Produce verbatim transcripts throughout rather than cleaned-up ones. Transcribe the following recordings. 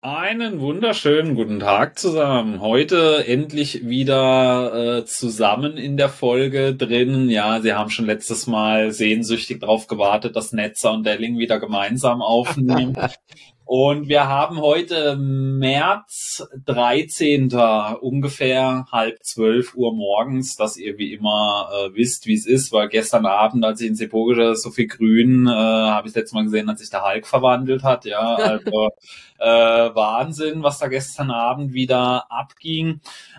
Einen wunderschönen guten Tag zusammen. Heute endlich wieder äh, zusammen in der Folge drin. Ja, Sie haben schon letztes Mal sehnsüchtig darauf gewartet, dass Netzer und Delling wieder gemeinsam aufnehmen. Und wir haben heute März dreizehnten ungefähr halb zwölf Uhr morgens, dass ihr wie immer äh, wisst, wie es ist, weil gestern Abend, als ich in Sepoge so viel grün, äh, habe ich letztes Mal gesehen, als sich der Hulk verwandelt hat. Ja, also äh, Wahnsinn, was da gestern Abend wieder abging.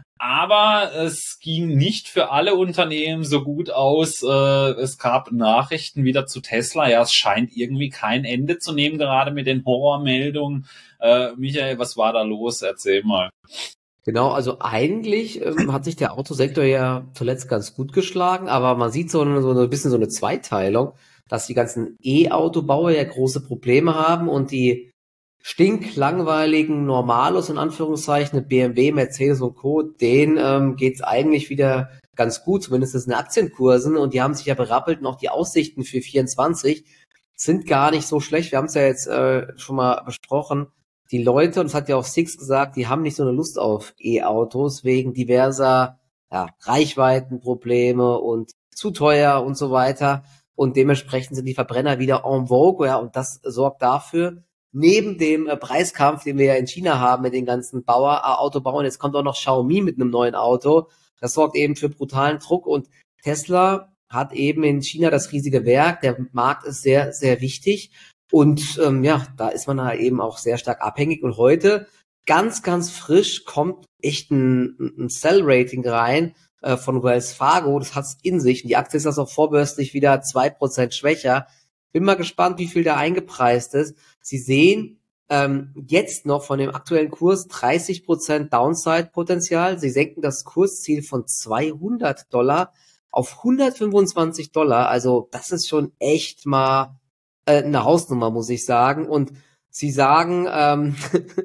Aber es ging nicht für alle Unternehmen so gut aus. Es gab Nachrichten wieder zu Tesla. Ja, es scheint irgendwie kein Ende zu nehmen, gerade mit den Horrormeldungen. Äh, Michael, was war da los? Erzähl mal. Genau, also eigentlich ähm, hat sich der Autosektor ja zuletzt ganz gut geschlagen, aber man sieht so, eine, so ein bisschen so eine Zweiteilung, dass die ganzen E-Autobauer ja große Probleme haben und die stinklangweiligen Normalos in Anführungszeichen, B M W, Mercedes und Co., denen ähm, geht's eigentlich wieder ganz gut, zumindest in den Aktienkursen, und die haben sich ja berappelt und auch die Aussichten für vierundzwanzig sind gar nicht so schlecht. Wir haben es ja jetzt äh, schon mal besprochen. Die Leute, und das hat ja auch Six gesagt, die haben nicht so eine Lust auf E-Autos wegen diverser ja, Reichweitenprobleme und zu teuer und so weiter. Und dementsprechend sind die Verbrenner wieder en vogue, ja, und das sorgt dafür, neben dem äh, Preiskampf, den wir ja in China haben mit den ganzen Bauer, äh, Autobauern, jetzt kommt auch noch Xiaomi mit einem neuen Auto. Das sorgt eben für brutalen Druck, und Tesla hat eben in China das riesige Werk. Der Markt ist sehr, sehr wichtig. Und ähm, ja, da ist man halt eben auch sehr stark abhängig. Und heute, ganz, ganz frisch, kommt echt ein, ein Sell-Rating rein äh, von Wells Fargo. Das hat's in sich. Und die Aktie ist also vorbörslich wieder zwei Prozent schwächer. Bin mal gespannt, wie viel da eingepreist ist. Sie sehen ähm, jetzt noch von dem aktuellen Kurs dreißig Prozent Downside-Potenzial. Sie senken das Kursziel von zweihundert Dollar auf hundertfünfundzwanzig Dollar. Also das ist schon echt mal äh, eine Hausnummer, muss ich sagen. Und sie sagen, ähm,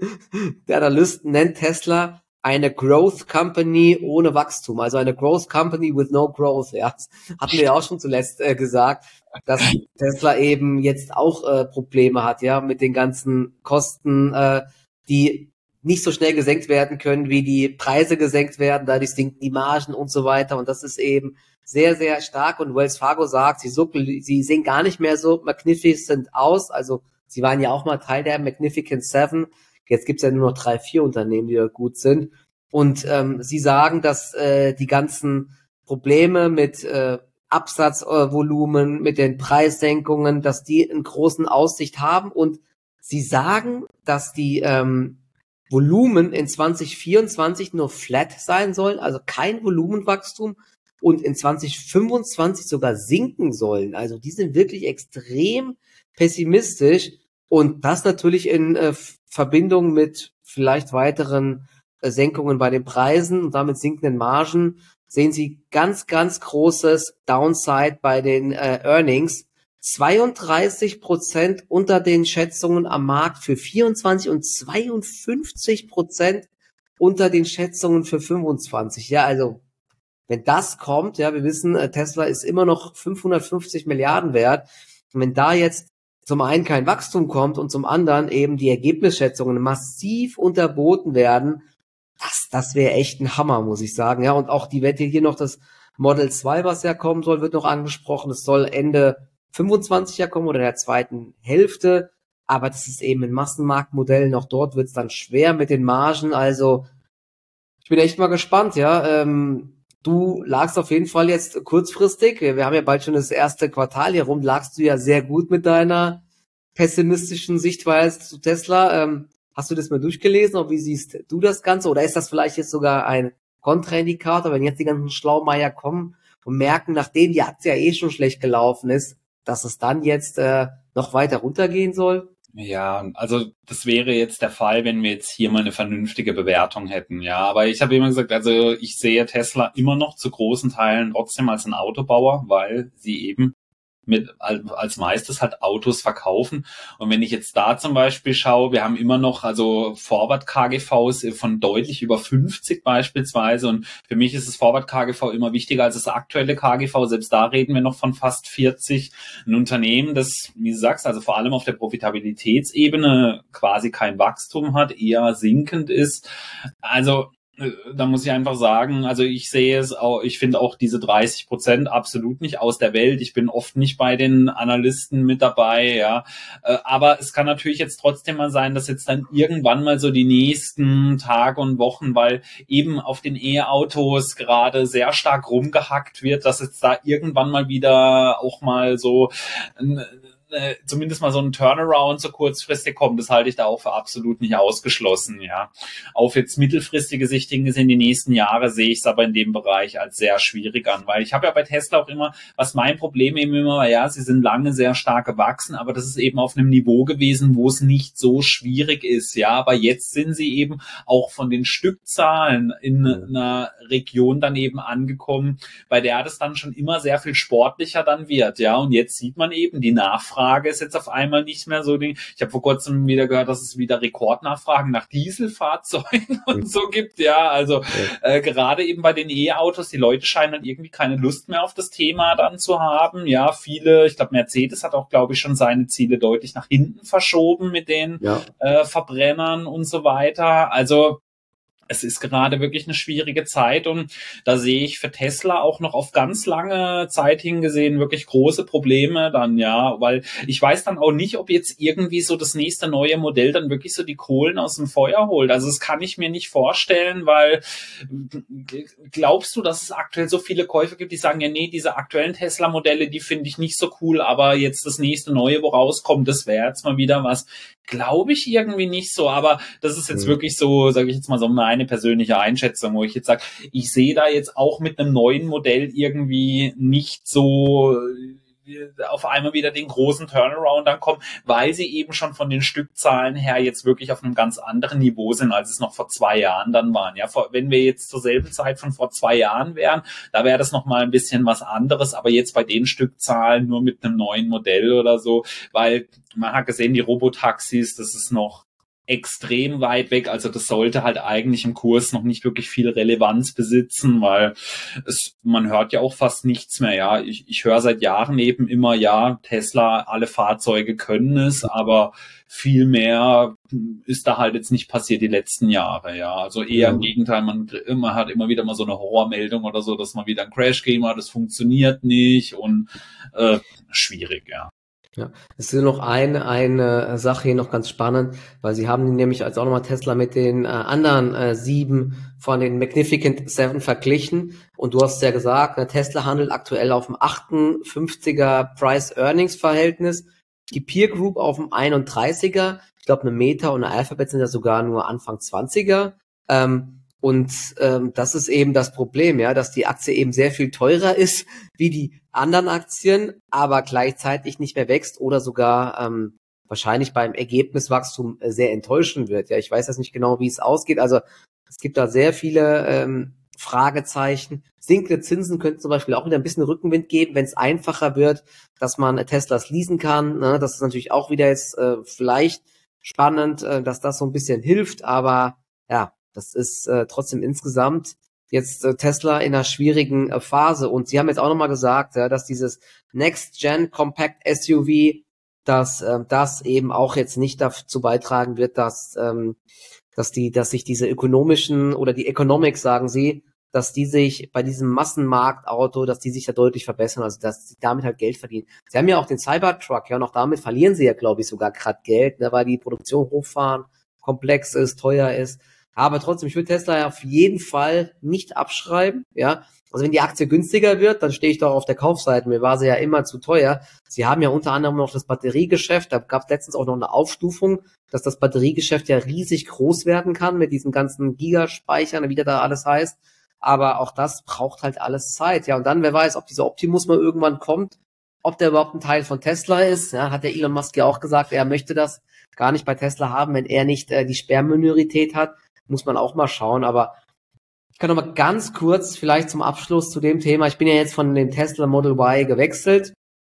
der Analyst nennt Tesla eine Growth Company ohne Wachstum, also eine Growth Company with no growth. Ja, das hatten wir ja auch schon zuletzt äh, gesagt, dass Tesla eben jetzt auch äh, Probleme hat, ja, mit den ganzen Kosten, äh, die nicht so schnell gesenkt werden können, wie die Preise gesenkt werden, dadurch sinken die Margen und so weiter. Und das ist eben sehr, sehr stark. Und Wells Fargo sagt, sie, so, sie sehen gar nicht mehr so magnificent aus. Also sie waren ja auch mal Teil der Magnificent Seven. Jetzt gibt's ja nur noch drei, vier Unternehmen, die da gut sind. Und ähm, sie sagen, dass äh, die ganzen Probleme mit äh, Absatzvolumen, äh, mit den Preissenkungen, dass die einen großen Aussicht haben. Und sie sagen, dass die ähm, Volumen in zwanzig vierundzwanzig nur flat sein sollen, also kein Volumenwachstum, und in zwanzig fünfundzwanzig sogar sinken sollen. Also die sind wirklich extrem pessimistisch, und das natürlich in äh, Verbindung mit vielleicht weiteren äh, Senkungen bei den Preisen und damit sinkenden Margen sehen Sie ganz, ganz großes Downside bei den äh, Earnings. zweiunddreißig Prozent unter den Schätzungen am Markt für vierundzwanzig und zweiundfünfzig Prozent unter den Schätzungen für fünfundzwanzig. Ja, also wenn das kommt, ja, wir wissen, Tesla ist immer noch fünfhundertfünfzig Milliarden wert. Und wenn da jetzt zum einen kein Wachstum kommt und zum anderen eben die Ergebnisschätzungen massiv unterboten werden, das, das wäre echt ein Hammer, muss ich sagen. Ja, und auch die Wette hier noch, das Model zwei, was ja kommen soll, wird noch angesprochen. Es soll Ende fünfundzwanzig ja kommen oder in der zweiten Hälfte. Aber das ist eben ein Massenmarktmodell. Auch dort wird es dann schwer mit den Margen. Also ich bin echt mal gespannt, ja. Ähm, Du lagst auf jeden Fall jetzt kurzfristig, wir haben ja bald schon das erste Quartal hier rum, lagst du ja sehr gut mit deiner pessimistischen Sichtweise zu Tesla. Ähm, hast du das mal durchgelesen, oder wie siehst du das Ganze? Oder ist das vielleicht jetzt sogar ein Kontraindikator, wenn jetzt die ganzen Schlaumeier kommen und merken, nachdem die Aktie ja eh schon schlecht gelaufen ist, dass es dann jetzt äh, noch weiter runtergehen soll? Ja, also das wäre jetzt der Fall, wenn wir jetzt hier mal eine vernünftige Bewertung hätten. Ja, aber ich habe immer gesagt, also ich sehe Tesla immer noch zu großen Teilen trotzdem als ein Autobauer, weil sie eben mit als meistes halt Autos verkaufen. Und wenn ich jetzt da zum Beispiel schaue, wir haben immer noch also Forward-K G Vs von deutlich über fünfzig beispielsweise. Und für mich ist das Forward-K G V immer wichtiger als das aktuelle K G V. Selbst da reden wir noch von fast vierzig. Ein Unternehmen, das, wie du sagst, also vor allem auf der Profitabilitätsebene quasi kein Wachstum hat, eher sinkend ist. Also da muss ich einfach sagen, also ich sehe es auch, ich finde auch diese dreißig Prozent absolut nicht aus der Welt. Ich bin oft nicht bei den Analysten mit dabei, ja. Aber es kann natürlich jetzt trotzdem mal sein, dass jetzt dann irgendwann mal so die nächsten Tage und Wochen, weil eben auf den E-Autos gerade sehr stark rumgehackt wird, dass jetzt da irgendwann mal wieder auch mal so ein zumindest mal so ein Turnaround so kurzfristig kommt, das halte ich da auch für absolut nicht ausgeschlossen, ja. Auf jetzt mittelfristige Sicht gesehen, die nächsten Jahre sehe ich es aber in dem Bereich als sehr schwierig an, weil ich habe ja bei Tesla auch immer, was mein Problem eben immer war, ja, sie sind lange sehr stark gewachsen, aber das ist eben auf einem Niveau gewesen, wo es nicht so schwierig ist, ja, aber jetzt sind sie eben auch von den Stückzahlen in einer Region dann eben angekommen, bei der das dann schon immer sehr viel sportlicher dann wird, ja, und jetzt sieht man eben, die Nachfrage Frage ist jetzt auf einmal nicht mehr so. Die, ich habe vor kurzem wieder gehört, dass es wieder Rekordnachfragen nach Dieselfahrzeugen und so gibt. Ja, also äh, gerade eben bei den E-Autos, die Leute scheinen dann irgendwie keine Lust mehr auf das Thema dann zu haben. Ja, viele, ich glaube Mercedes hat auch, glaube ich, schon seine Ziele deutlich nach hinten verschoben mit den ja. äh, Verbrennern und so weiter. Also es ist gerade wirklich eine schwierige Zeit und da sehe ich für Tesla auch noch auf ganz lange Zeit hingesehen wirklich große Probleme dann, ja, weil ich weiß dann auch nicht, ob jetzt irgendwie so das nächste neue Modell dann wirklich so die Kohlen aus dem Feuer holt. Also das kann ich mir nicht vorstellen, weil glaubst du, dass es aktuell so viele Käufer gibt, die sagen, ja nee, diese aktuellen Tesla-Modelle, die finde ich nicht so cool, aber jetzt das nächste neue, wo rauskommt, das wäre jetzt mal wieder was. Glaube ich irgendwie nicht so, aber das ist jetzt mhm. wirklich so, sage ich jetzt mal so meine persönliche Einschätzung, wo ich jetzt sage, ich sehe da jetzt auch mit einem neuen Modell irgendwie nicht so auf einmal wieder den großen Turnaround dann kommen, weil sie eben schon von den Stückzahlen her jetzt wirklich auf einem ganz anderen Niveau sind, als es noch vor zwei Jahren dann waren. Ja, vor, wenn wir jetzt zur selben Zeit von vor zwei Jahren wären, da wäre das nochmal ein bisschen was anderes, aber jetzt bei den Stückzahlen nur mit einem neuen Modell oder so, weil man hat gesehen, die Robotaxis, das ist noch extrem weit weg, also das sollte halt eigentlich im Kurs noch nicht wirklich viel Relevanz besitzen, weil es, man hört ja auch fast nichts mehr, ja, ich, ich höre seit Jahren eben immer, ja, Tesla, alle Fahrzeuge können es, aber viel mehr ist da halt jetzt nicht passiert die letzten Jahre, ja, also eher ja. im Gegenteil, man, man hat immer wieder mal so eine Horrormeldung oder so, dass man wieder einen Crash gegeben hat, das funktioniert nicht und äh, schwierig, ja. Ja, es ist noch eine, eine Sache hier noch ganz spannend, weil sie haben nämlich als auch nochmal Tesla mit den äh, anderen äh, sieben von den Magnificent Seven verglichen und du hast ja gesagt, ne, Tesla handelt aktuell auf dem achtundfünfziger Price-Earnings-Verhältnis, die Peer Group auf dem einunddreißiger, ich glaube eine Meta und eine Alphabet sind ja sogar nur Anfang zwanziger, ähm, und ähm, das ist eben das Problem, ja, dass die Aktie eben sehr viel teurer ist wie die anderen Aktien, aber gleichzeitig nicht mehr wächst oder sogar ähm, wahrscheinlich beim Ergebniswachstum äh, sehr enttäuschen wird. Ja, ich weiß jetzt nicht genau, wie es ausgeht. Also es gibt da sehr viele ähm, Fragezeichen. Sinkende Zinsen könnten zum Beispiel auch wieder ein bisschen Rückenwind geben, wenn es einfacher wird, dass man Teslas leasen kann. Ne? Das ist natürlich auch wieder jetzt äh, vielleicht spannend, äh, dass das so ein bisschen hilft, aber ja, das ist äh, trotzdem insgesamt jetzt äh, Tesla in einer schwierigen äh, Phase. Und sie haben jetzt auch nochmal gesagt, ja, dass dieses Next-Gen Compact S U V, dass äh, das eben auch jetzt nicht dazu beitragen wird, dass ähm, dass die, dass sich diese ökonomischen oder die Economics, sagen sie, dass die sich bei diesem Massenmarktauto, dass die sich da deutlich verbessern, also dass sie damit halt Geld verdienen. Sie haben ja auch den Cybertruck, ja, und auch damit verlieren sie ja, glaube ich, sogar gerade Geld, ne, weil die Produktion hochfahren, komplex ist, teuer ist. Aber trotzdem, ich würde Tesla auf jeden Fall nicht abschreiben, ja. Also wenn die Aktie günstiger wird, dann stehe ich doch auf der Kaufseite. Mir war sie ja immer zu teuer. Sie haben ja unter anderem noch das Batteriegeschäft. Da gab es letztens auch noch eine Aufstufung, dass das Batteriegeschäft ja riesig groß werden kann mit diesen ganzen Gigaspeichern, wie das da alles heißt. Aber auch das braucht halt alles Zeit. Ja, und dann, wer weiß, ob dieser Optimus mal irgendwann kommt, ob der überhaupt ein Teil von Tesla ist. Ja, hat der Elon Musk ja auch gesagt, er möchte das gar nicht bei Tesla haben, wenn er nicht äh, die Sperrminorität hat. Muss man auch mal schauen, aber ich kann noch mal ganz kurz vielleicht zum Abschluss zu dem Thema. Ich bin ja jetzt von dem Tesla Model Y gewechselt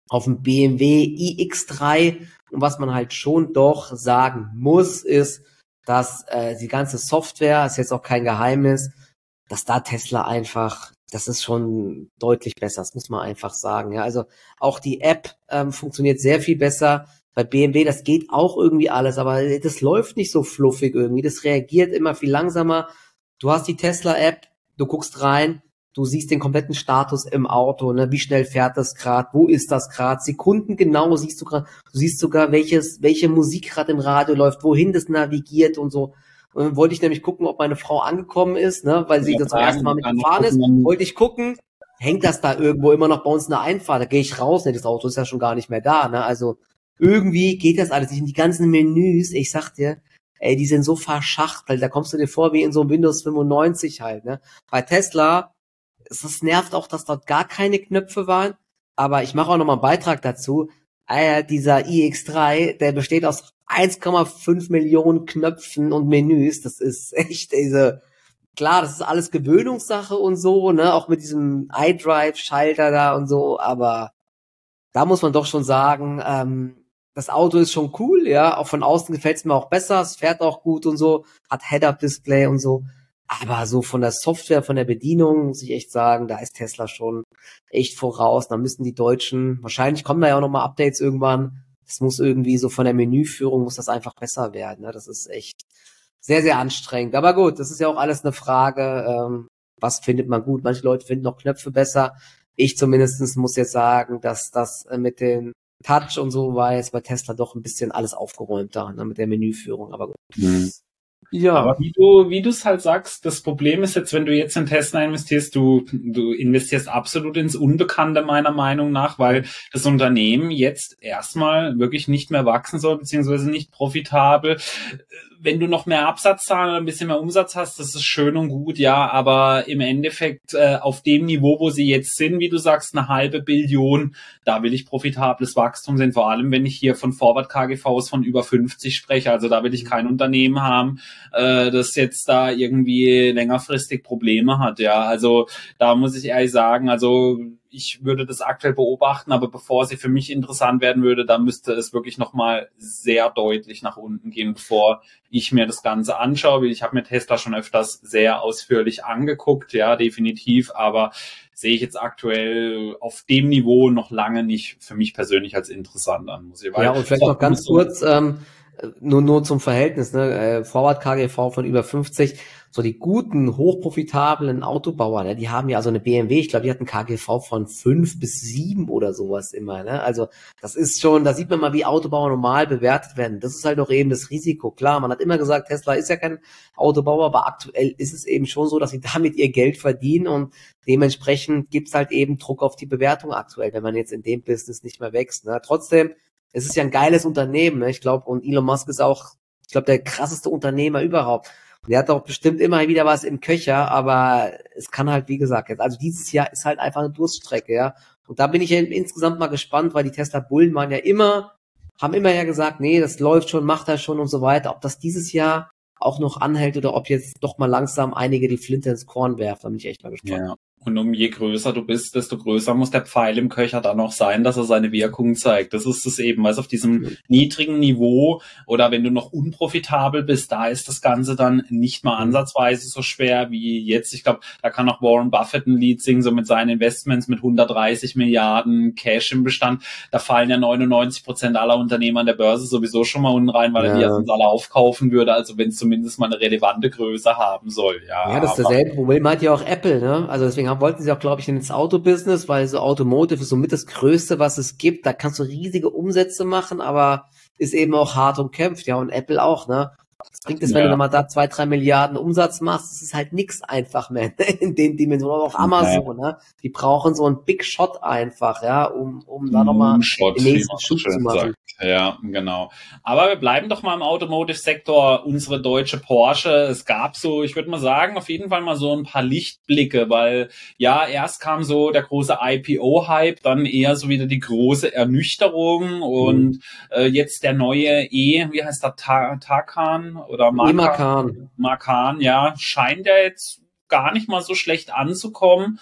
auf dem B M W i X drei. Und was man halt schon doch sagen muss, ist, dass äh, die ganze Software, ist jetzt auch kein Geheimnis, dass da Tesla einfach, das ist schon deutlich besser, das muss man einfach sagen. Ja, also auch die App ähm, funktioniert sehr viel besser. Bei B M W, das geht auch irgendwie alles, aber das läuft nicht so fluffig irgendwie. Das reagiert immer viel langsamer. Du hast die Tesla-App, du guckst rein, du siehst den kompletten Status im Auto, ne? Wie schnell fährt das gerade, wo ist das gerade, sekundengenau siehst du gerade, du siehst sogar, welches, welche Musik gerade im Radio läuft, wohin das navigiert und so. Und dann wollte ich nämlich gucken, ob meine Frau angekommen ist, ne? Weil sie Ja, da zum ersten Mal mitgefahren ist. gucken, Wollte ich gucken, hängt das da irgendwo immer noch bei uns in der Einfahrt? Da gehe ich raus, ne? Das Auto ist ja schon gar nicht mehr da, ne? Also irgendwie geht das alles nicht. Und die ganzen Menüs, ich sag dir, ey, die sind so verschachtelt, da kommst du dir vor wie in so einem Windows fünfundneunzig halt, ne? Bei Tesla, es nervt auch, dass dort gar keine Knöpfe waren, aber ich mache auch nochmal einen Beitrag dazu. Äh, dieser i X drei, der besteht aus eins Komma fünf Millionen Knöpfen und Menüs, das ist echt diese, klar, das ist alles Gewöhnungssache und so, ne, auch mit diesem iDrive-Schalter da und so, aber da muss man doch schon sagen, ähm, das Auto ist schon cool, ja, auch von außen gefällt es mir auch besser, es fährt auch gut und so, hat Head-Up-Display und so, aber so von der Software, von der Bedienung, muss ich echt sagen, da ist Tesla schon echt voraus. Da müssen die Deutschen, wahrscheinlich kommen da ja auch nochmal Updates irgendwann. Es muss irgendwie so von der Menüführung, muss das einfach besser werden. Ne? Das ist echt sehr, sehr anstrengend. Aber gut, das ist ja auch alles eine Frage, ähm, was findet man gut. Manche Leute finden noch Knöpfe besser. Ich zumindestens muss jetzt sagen, dass das mit den Touch und so war jetzt bei Tesla doch ein bisschen alles aufgeräumter, ne, mit der Menüführung. Aber gut. Mhm. Ja. Aber wie du, wie du es halt sagst, das Problem ist jetzt, wenn du jetzt in Tesla investierst, du, du investierst absolut ins Unbekannte meiner Meinung nach, weil das Unternehmen jetzt erstmal wirklich nicht mehr wachsen soll, beziehungsweise nicht profitabel. Wenn du noch mehr Absatzzahlen oder ein bisschen mehr Umsatz hast, das ist schön und gut, ja, aber im Endeffekt äh, auf dem Niveau, wo sie jetzt sind, wie du sagst, eine halbe Billion, da will ich profitables Wachstum sehen, vor allem wenn ich hier von Forward K G Vs von über fünfzig spreche, also da will ich kein Unternehmen haben, äh, das jetzt da irgendwie längerfristig Probleme hat, ja, also da muss ich ehrlich sagen, also ich würde das aktuell beobachten, aber bevor sie für mich interessant werden würde, da müsste es wirklich nochmal sehr deutlich nach unten gehen, bevor ich mir das Ganze anschaue. Ich habe mir Tesla schon öfters sehr ausführlich angeguckt, ja, definitiv, aber sehe ich jetzt aktuell auf dem Niveau noch lange nicht für mich persönlich als interessant an. Muss ich, weil ja, und vielleicht noch ganz kurz, ähm, nur, nur zum Verhältnis, ne, äh, Forward K G V von über fünfzig, so die guten, hochprofitablen Autobauer, ne, die haben ja also eine B M W, ich glaube, die hat einen K G V von fünf bis sieben oder sowas immer, ne, also das ist schon, da sieht man mal, wie Autobauer normal bewertet werden, das ist halt auch eben das Risiko, klar, man hat immer gesagt, Tesla ist ja kein Autobauer, aber aktuell ist es eben schon so, dass sie damit ihr Geld verdienen und dementsprechend gibt's halt eben Druck auf die Bewertung aktuell, wenn man jetzt in dem Business nicht mehr wächst, ne, trotzdem, es ist ja ein geiles Unternehmen, ne? Ich glaube, und Elon Musk ist auch, ich glaube, der krasseste Unternehmer überhaupt. Und der hat auch bestimmt immer wieder was im Köcher, aber es kann halt, wie gesagt, jetzt, also dieses Jahr ist halt einfach eine Durststrecke, ja. Und da bin ich ja insgesamt mal gespannt, weil die Tesla-Bullen waren ja immer, haben immer ja gesagt, nee, das läuft schon, macht er schon und so weiter. Ob das dieses Jahr auch noch anhält oder ob jetzt doch mal langsam einige die Flinte ins Korn werfen, da bin ich echt mal gespannt. Ja. Und um je größer du bist, desto größer muss der Pfeil im Köcher dann noch sein, dass er seine Wirkung zeigt. Das ist es eben, also auf diesem mhm. niedrigen Niveau oder wenn du noch unprofitabel bist, da ist das Ganze dann nicht mal ansatzweise so schwer wie jetzt. Ich glaube, da kann auch Warren Buffett ein Lied singen, so mit seinen Investments mit hundertdreißig Milliarden Cash im Bestand. Da fallen ja neunundneunzig Prozent aller Unternehmer an der Börse sowieso schon mal unten rein, weil ja. er die erstens alle aufkaufen würde, also wenn es zumindest mal eine relevante Größe haben soll. Ja, ja, das ist dasselbe Problem hat ja auch Apple, ne? Also deswegen haben, wollten sie auch, glaube ich, ins Autobusiness, weil so Automotive ist somit das Größte, was es gibt. Da kannst du riesige Umsätze machen, aber ist eben auch hart umkämpft, ja, und Apple auch, ne? Was bringt es, wenn ja. du mal da zwei, drei Milliarden Umsatz machst? Das ist halt nix einfach mehr, ne? In den Dimensionen. Auch Amazon, ja. ne? Die brauchen so einen Big Shot einfach, ja, um, um da nochmal den nächsten Schub zu machen. Sagt. Ja, genau. Aber wir bleiben doch mal im Automotive-Sektor, unsere deutsche Porsche. Es gab so, ich würde mal sagen, auf jeden Fall mal so ein paar Lichtblicke, weil ja, erst kam so der große I P O-Hype, dann eher so wieder die große Ernüchterung und mhm. äh, jetzt der neue E, wie heißt der, Ta- Tarkan oder Macan? Macan. Macan, ja, scheint ja jetzt gar nicht mal so schlecht anzukommen.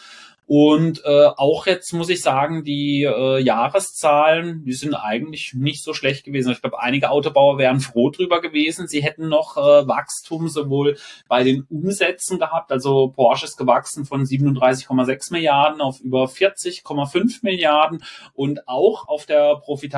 Und äh, auch jetzt muss ich sagen, die äh, Jahreszahlen, die sind eigentlich nicht so schlecht gewesen. Ich glaube, einige Autobauer wären froh drüber gewesen. Sie hätten noch äh, Wachstum sowohl bei den Umsätzen gehabt. Also Porsche ist gewachsen von siebenunddreißig Komma sechs Milliarden auf über vierzig Komma fünf Milliarden. Und auch auf der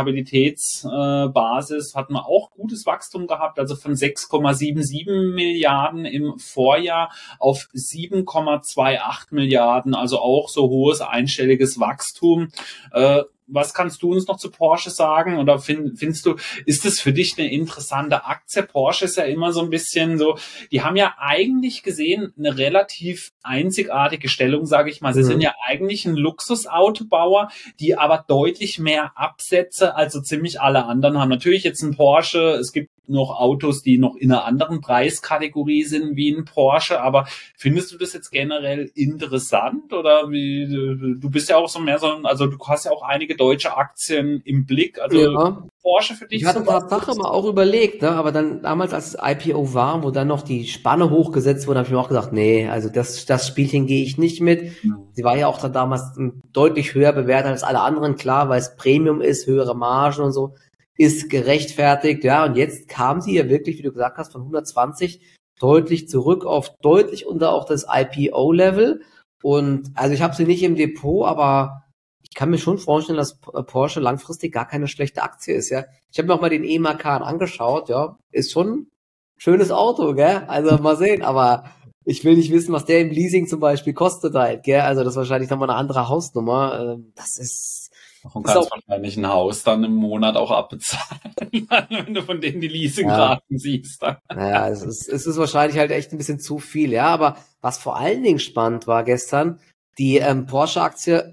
Profitabilitätsbasis äh, hat man auch gutes Wachstum gehabt. Also von sechs Komma siebenundsiebzig Milliarden im Vorjahr auf sieben Komma achtundzwanzig Milliarden. Also auch auch so hohes einstelliges Wachstum. Äh, was kannst du uns noch zu Porsche sagen? Oder find, findest du, ist es für dich eine interessante Aktie? Porsche ist ja immer so ein bisschen so, die haben ja eigentlich gesehen eine relativ einzigartige Stellung, sage ich mal. Sie mhm. sind ja eigentlich ein Luxusautobauer, die aber deutlich mehr Absätze als so ziemlich alle anderen haben. Natürlich jetzt ein Porsche, es gibt noch Autos, die noch in einer anderen Preiskategorie sind wie ein Porsche, aber findest du das jetzt generell interessant oder wie, du bist ja auch so mehr so, also du hast ja auch einige deutsche Aktien im Blick, also ja. Porsche für dich? Ich hatte Tatsache mal auch überlegt, ne, aber dann damals, als das I P O war, wo dann noch die Spanne hochgesetzt wurde, habe ich mir auch gesagt, nee, also das, das Spielchen gehe ich nicht mit. Mhm. Sie war ja auch dann damals deutlich höher bewertet als alle anderen, klar, weil es Premium ist, höhere Margen und so. Ist gerechtfertigt, ja, und jetzt kam sie ja wirklich, wie du gesagt hast, von hundertzwanzig deutlich zurück auf deutlich unter auch das I P O-Level. Und also ich habe sie nicht im Depot, aber ich kann mir schon vorstellen, dass Porsche langfristig gar keine schlechte Aktie ist, ja. Ich habe mir auch mal den E-Macan angeschaut, ja, ist schon ein schönes Auto, gell, also mal sehen, aber ich will nicht wissen, was der im Leasing zum Beispiel kostet halt, gell, also das ist wahrscheinlich nochmal eine andere Hausnummer, das ist Und kannst wahrscheinlich ein Haus dann im Monat auch abbezahlen, wenn du von denen die Leasingraten ja. siehst. Dann. Naja, es ist, es ist wahrscheinlich halt echt ein bisschen zu viel, ja. Aber was vor allen Dingen spannend war gestern, die ähm, Porsche-Aktie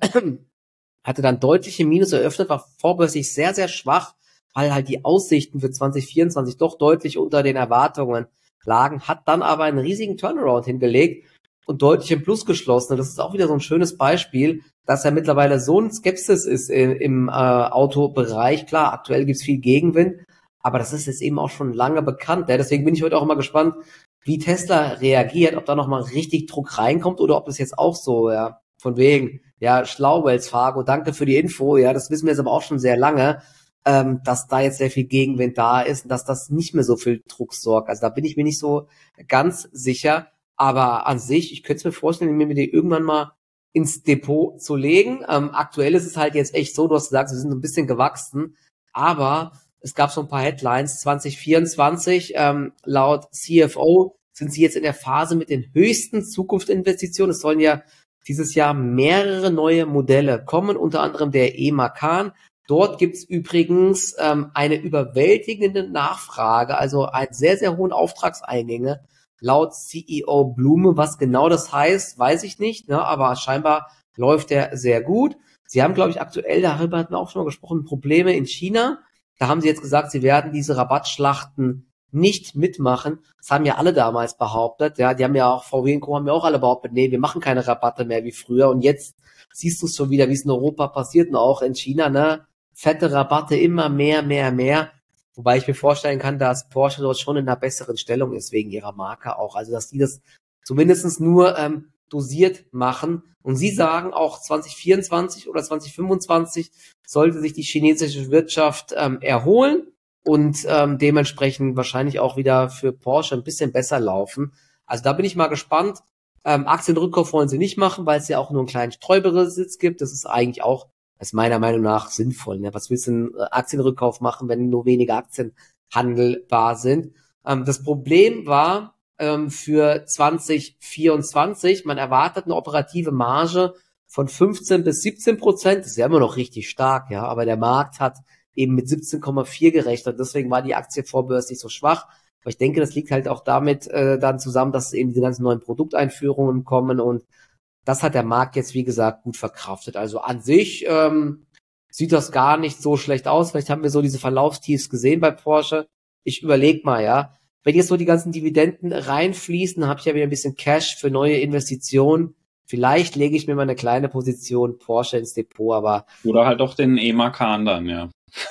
hatte dann deutliche Minus eröffnet, war vorbörslich sehr, sehr schwach, weil halt die Aussichten für zwanzig vierundzwanzig doch deutlich unter den Erwartungen lagen, hat dann aber einen riesigen Turnaround hingelegt und deutlich im Plus geschlossen. Und das ist auch wieder so ein schönes Beispiel, dass ja mittlerweile so ein Skepsis ist im, im äh, Autobereich. Klar, aktuell gibt's viel Gegenwind, aber das ist jetzt eben auch schon lange bekannt. Ja? Deswegen bin ich heute auch immer gespannt, wie Tesla reagiert, ob da nochmal richtig Druck reinkommt oder ob das jetzt auch so, ja, von wegen, ja, schlau, Wells Fargo, danke für die Info, ja, das wissen wir jetzt aber auch schon sehr lange, ähm, dass da jetzt sehr viel Gegenwind da ist und dass das nicht mehr so viel Druck sorgt. Also da bin ich mir nicht so ganz sicher. Aber an sich, ich könnte es mir vorstellen, mir die irgendwann mal ins Depot zu legen. Ähm, aktuell ist es halt jetzt echt so, du hast gesagt, wir sind so ein bisschen gewachsen, aber es gab so ein paar Headlines. zwanzig vierundzwanzig, ähm, laut C F O sind sie jetzt in der Phase mit den höchsten Zukunftsinvestitionen. Es sollen ja dieses Jahr mehrere neue Modelle kommen, unter anderem der E-Macan. Dort gibt's übrigens ähm, eine überwältigende Nachfrage, also einen sehr, sehr hohen Auftragseingänge. Laut C E O Blume, was genau das heißt, weiß ich nicht, ne, aber scheinbar läuft der sehr gut. Sie haben, glaube ich, aktuell, darüber hatten wir auch schon mal gesprochen, Probleme in China. Da haben sie jetzt gesagt, sie werden diese Rabattschlachten nicht mitmachen. Das haben ja alle damals behauptet. Ja, die haben ja auch, V W und Co. haben ja auch alle behauptet, nee, wir machen keine Rabatte mehr wie früher. Und jetzt siehst du es schon wieder, wie es in Europa passiert und auch in China, ne, fette Rabatte, immer mehr, mehr, mehr. Wobei ich mir vorstellen kann, dass Porsche dort schon in einer besseren Stellung ist, wegen ihrer Marke auch. Also, dass die das zumindest nur ähm, dosiert machen. Und sie sagen, auch zwanzig vierundzwanzig oder zwanzig fünfundzwanzig sollte sich die chinesische Wirtschaft ähm, erholen und ähm, dementsprechend wahrscheinlich auch wieder für Porsche ein bisschen besser laufen. Also da bin ich mal gespannt. Ähm, Aktienrückkauf wollen sie nicht machen, weil es ja auch nur einen kleinen Streubesitz gibt. Das ist eigentlich auch, das ist meiner Meinung nach sinnvoll. Ne? Was willst du einen Aktienrückkauf machen, wenn nur wenige Aktien handelbar sind? Ähm, das Problem war ähm, für zwanzig vierundzwanzig, man erwartet eine operative Marge von fünfzehn bis siebzehn Prozent. Das ist ja immer noch richtig stark, ja, aber der Markt hat eben mit siebzehn Komma vier gerechnet. Deswegen war die Aktie vorbörslich so schwach. Aber ich denke, das liegt halt auch damit äh, dann zusammen, dass eben diese ganzen neuen Produkteinführungen kommen und das hat der Markt jetzt, wie gesagt, gut verkraftet. Also an sich ähm, sieht das gar nicht so schlecht aus. Vielleicht haben wir so diese Verlaufstiefs gesehen bei Porsche. Ich überlege mal, ja, wenn jetzt so die ganzen Dividenden reinfließen, dann habe ich ja wieder ein bisschen Cash für neue Investitionen. Vielleicht lege ich mir mal eine kleine Position Porsche ins Depot, aber oder halt auch den E-Macan dann, ja.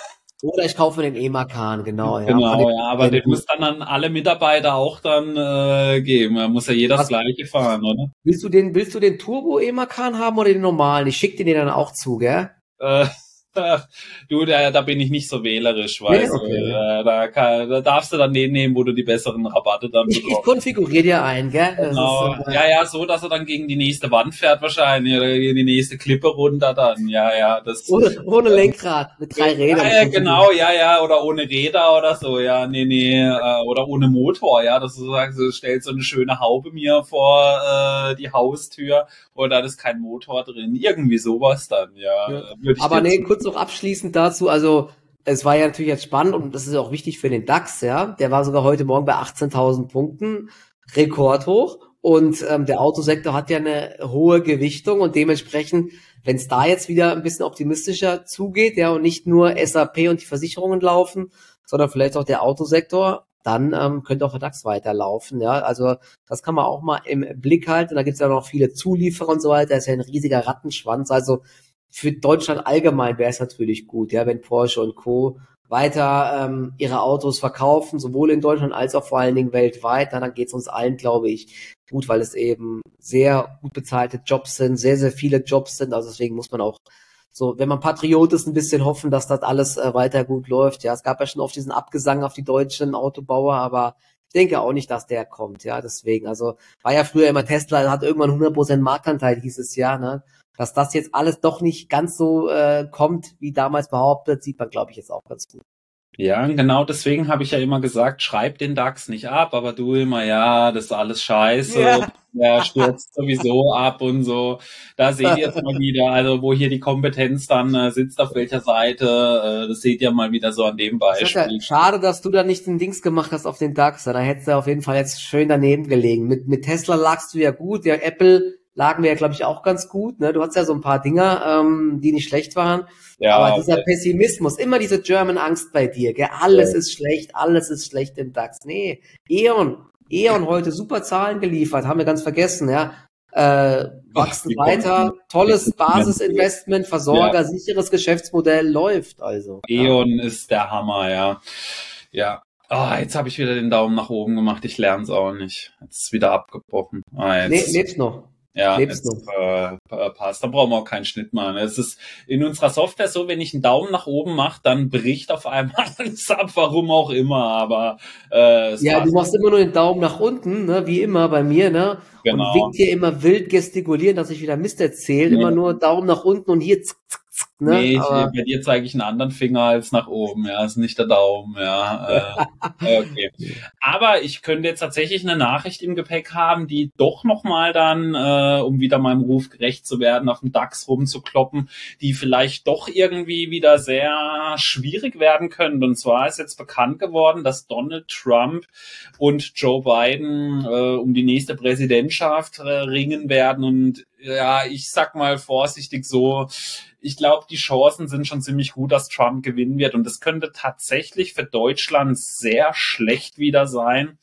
Oder ich kaufe den E-Macan, genau, ja. Von Genau, den ja, aber den Konkurrenten. muss dann an alle Mitarbeiter auch dann äh, geben. Da muss ja jeder das Was, Gleiche fahren, oder? willst du den, willst du den Turbo E-Macan haben oder den normalen? Ich schicke dir den dann auch zu, gell? Äh, du, da, da bin ich nicht so wählerisch, Nee, weißt du. okay. Äh, da, kann, da darfst du dann den nehmen, wo du die besseren Rabatte dann Ich, ich bekommst. konfiguriere dir ein, gell? Das ist, Genau. äh, Ja, ja, so, dass er dann gegen die nächste Wand fährt wahrscheinlich oder gegen die nächste Klippe runter dann. Ja, ja, das. ohne, ohne Lenkrad, mit drei Rädern. Ja, ja, genau, ja, ja, oder ohne Räder oder so, ja, nee, nee, äh, oder ohne Motor, ja, dass du sagst, du stellst so eine schöne Haube mir vor äh, die Haustür und da ist kein Motor drin, irgendwie sowas dann, ja, Ja. äh, würde ich Aber dir nee, zu. kurz noch abschließend dazu, also es war ja natürlich jetzt spannend und das ist auch wichtig für den DAX, ja. Der war sogar heute Morgen bei achtzehntausend Punkten, rekordhoch. Und ähm, der Autosektor hat ja eine hohe Gewichtung und dementsprechend, wenn es da jetzt wieder ein bisschen optimistischer zugeht, ja, und nicht nur S A P und die Versicherungen laufen, sondern vielleicht auch der Autosektor, dann ähm, könnte auch der DAX weiterlaufen, ja. Also das kann man auch mal im Blick halten. Da gibt es ja noch viele Zulieferer und so weiter. Das ist ja ein riesiger Rattenschwanz. Also für Deutschland allgemein wäre es natürlich gut, ja, wenn Porsche und Co. weiter ähm, ihre Autos verkaufen, sowohl in Deutschland als auch vor allen Dingen weltweit. Na, dann geht es uns allen, glaube ich, gut, weil es eben sehr gut bezahlte Jobs sind, sehr, sehr viele Jobs sind. Also deswegen muss man auch so, wenn man Patriot ist, ein bisschen hoffen, dass das alles äh, weiter gut läuft. Ja, es gab ja schon oft diesen Abgesang auf die deutschen Autobauer, aber ich denke auch nicht, dass der kommt. Ja, deswegen, also war ja früher immer Tesla, hat irgendwann hundert Prozent Marktanteil, hieß es ja, ne? Dass das jetzt alles doch nicht ganz so äh, kommt, wie damals behauptet, sieht man, glaube ich, jetzt auch ganz gut. Ja, genau deswegen habe ich ja immer gesagt, schreib den DAX nicht ab, aber du immer, ja, das ist alles scheiße, Ja. der stürzt sowieso ab und so. Da seht ihr jetzt mal wieder, also wo hier die Kompetenz dann äh, sitzt, auf welcher Seite, äh, das seht ihr mal wieder so an dem Ich sag ja, Beispiel. schade, dass du da nicht den Dings gemacht hast auf den DAX. Da hättest du auf jeden Fall jetzt schön daneben gelegen. Mit, mit Tesla lagst du ja gut, ja, Apple lagen wir ja, glaube ich, auch ganz gut. Ne? Du hattest ja so ein paar Dinger, ähm, die nicht schlecht waren. Aber Ja, dieser Pessimismus, immer diese German Angst bei dir, gell? Alles ist schlecht, alles ist schlecht im DAX. Nee, E.ON, E.ON heute super Zahlen geliefert, haben wir ganz vergessen, ja. Äh, wachsen die weiter, kommen, tolles die kommen, Basisinvestment, ja, Versorger, sicheres Geschäftsmodell läuft also. Ja. E.ON ist der Hammer, ja. Ja. Ah, jetzt habe ich wieder den Daumen nach oben gemacht, ich lerne es auch nicht. Jetzt ist wieder abgebrochen. Ah, Le jetzt. lebst noch. Ja, Lebst jetzt noch. äh, passt. Da brauchen wir auch keinen Schnitt machen. Es ist in unserer Software so, wenn ich einen Daumen nach oben mache, dann bricht auf einmal alles ab, warum auch immer. Aber äh, es Ja, du passt. machst immer nur den Daumen nach unten, ne, wie immer bei mir, ne? Und Genau. winkt hier immer wild gestikulieren, dass ich wieder Mist erzähle. Immer Nee, nur Daumen nach unten und hier zick, zick, zick, ne? nee ich, Aber bei dir zeige ich einen anderen Finger als nach oben. Ja, ist nicht der Daumen. Ja, äh, okay. Aber ich könnte jetzt tatsächlich eine Nachricht im Gepäck haben, die doch nochmal dann, äh, um wieder meinem Ruf gerecht zu werden, auf dem DAX rumzukloppen, die vielleicht doch irgendwie wieder sehr schwierig werden können. Und zwar ist jetzt bekannt geworden, dass Donald Trump und Joe Biden äh, um die nächste Präsidentschaft äh, ringen werden. Und ja, ich sag mal vorsichtig so, ich glaube, die Chancen sind schon ziemlich gut, dass Trump gewinnen wird. Und das könnte tatsächlich für Deutschland sehr schlecht wieder sein,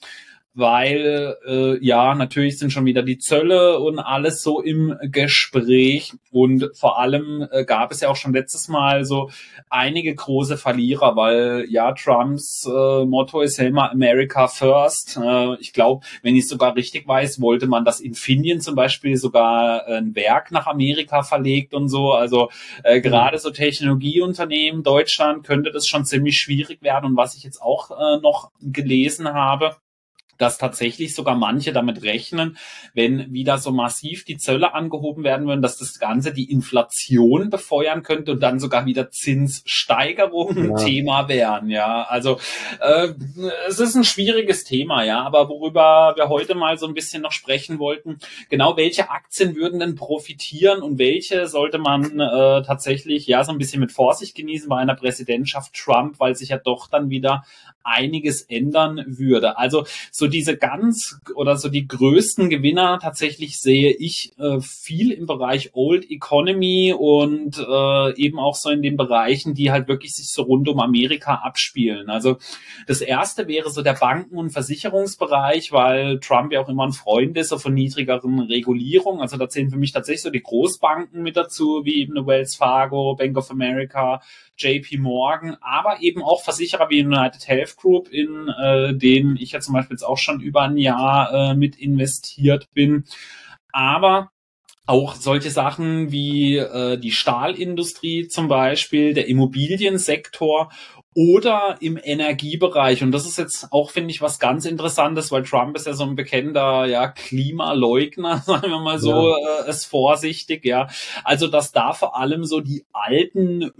weil äh, ja, natürlich sind schon wieder die Zölle und alles so im Gespräch und vor allem äh, gab es ja auch schon letztes Mal so einige große Verlierer, weil ja, Trumps äh, Motto ist ja immer America First. Äh, ich glaube, wenn ich es sogar richtig weiß, wollte man, dass Infineon zum Beispiel sogar ein Werk nach Amerika verlegt und so. Also äh, gerade so Technologieunternehmen Deutschland könnte das schon ziemlich schwierig werden. Und was ich jetzt auch äh, noch gelesen habe, dass tatsächlich sogar manche damit rechnen, wenn wieder so massiv die Zölle angehoben werden würden, dass das Ganze die Inflation befeuern könnte und dann sogar wieder Zinssteigerungen ja. Thema wären. Ja, also äh, es ist ein schwieriges Thema, ja, aber worüber wir heute mal so ein bisschen noch sprechen wollten, genau welche Aktien würden denn profitieren und welche sollte man äh, tatsächlich ja so ein bisschen mit Vorsicht genießen bei einer Präsidentschaft Trump, weil sich ja doch dann wieder einiges ändern würde. Also so diese ganz oder so die größten Gewinner tatsächlich sehe ich äh, viel im Bereich Old Economy und äh, eben auch so in den Bereichen, die halt wirklich sich so rund um Amerika abspielen. Also das erste wäre so der Banken- und Versicherungsbereich, weil Trump ja auch immer ein Freund ist so von niedrigeren Regulierungen. Also da zählen für mich tatsächlich so die Großbanken mit dazu, wie eben eine Wells Fargo, Bank of America, J P Morgan, aber eben auch Versicherer wie United Health Group, in äh, denen ich ja zum Beispiel jetzt auch schon über ein Jahr äh, mit investiert bin. Aber auch solche Sachen wie äh, die Stahlindustrie zum Beispiel, der Immobiliensektor oder im Energiebereich. Und das ist jetzt auch, finde ich, was ganz Interessantes, weil Trump ist ja so ein bekennender ja, Klimaleugner, sagen wir mal so, Ja. äh, ist vorsichtig, ja. Also, dass da vor allem so die alten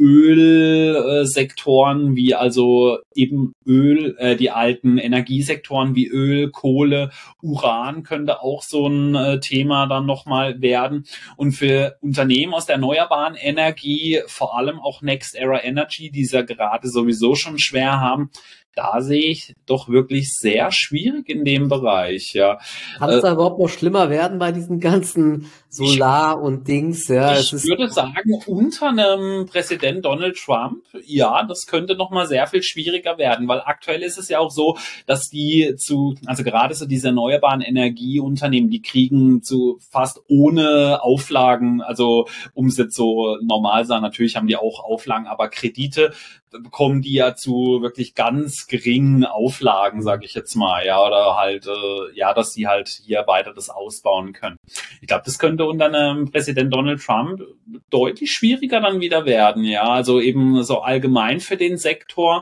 Ölsektoren wie also eben Öl, äh, die alten Energiesektoren wie Öl, Kohle, Uran könnte auch so ein äh, Thema dann nochmal werden. Und für Unternehmen aus der erneuerbaren Energie, vor allem auch Next Era Energy, die es ja gerade sowieso schon schwer haben, da sehe ich doch wirklich sehr schwierig in dem Bereich, ja. Kann es da überhaupt noch schlimmer werden bei diesen ganzen Solar und Dings? Ja, es Ich ist würde sagen, unter einem Präsident Donald Trump, ja, das könnte noch mal sehr viel schwieriger werden, weil aktuell ist es ja auch so, dass die zu, also gerade so diese erneuerbaren Energieunternehmen, die kriegen zu fast ohne Auflagen, also um es jetzt so normal sagen, natürlich haben die auch Auflagen, aber Kredite bekommen die ja zu wirklich ganz geringen Auflagen, sage ich jetzt mal, ja, oder halt, äh, ja, dass die halt hier weiter das ausbauen können. Ich glaube, das könnte unter einem Präsident Donald Trump deutlich schwieriger dann wieder werden, ja, also eben so allgemein für den Sektor.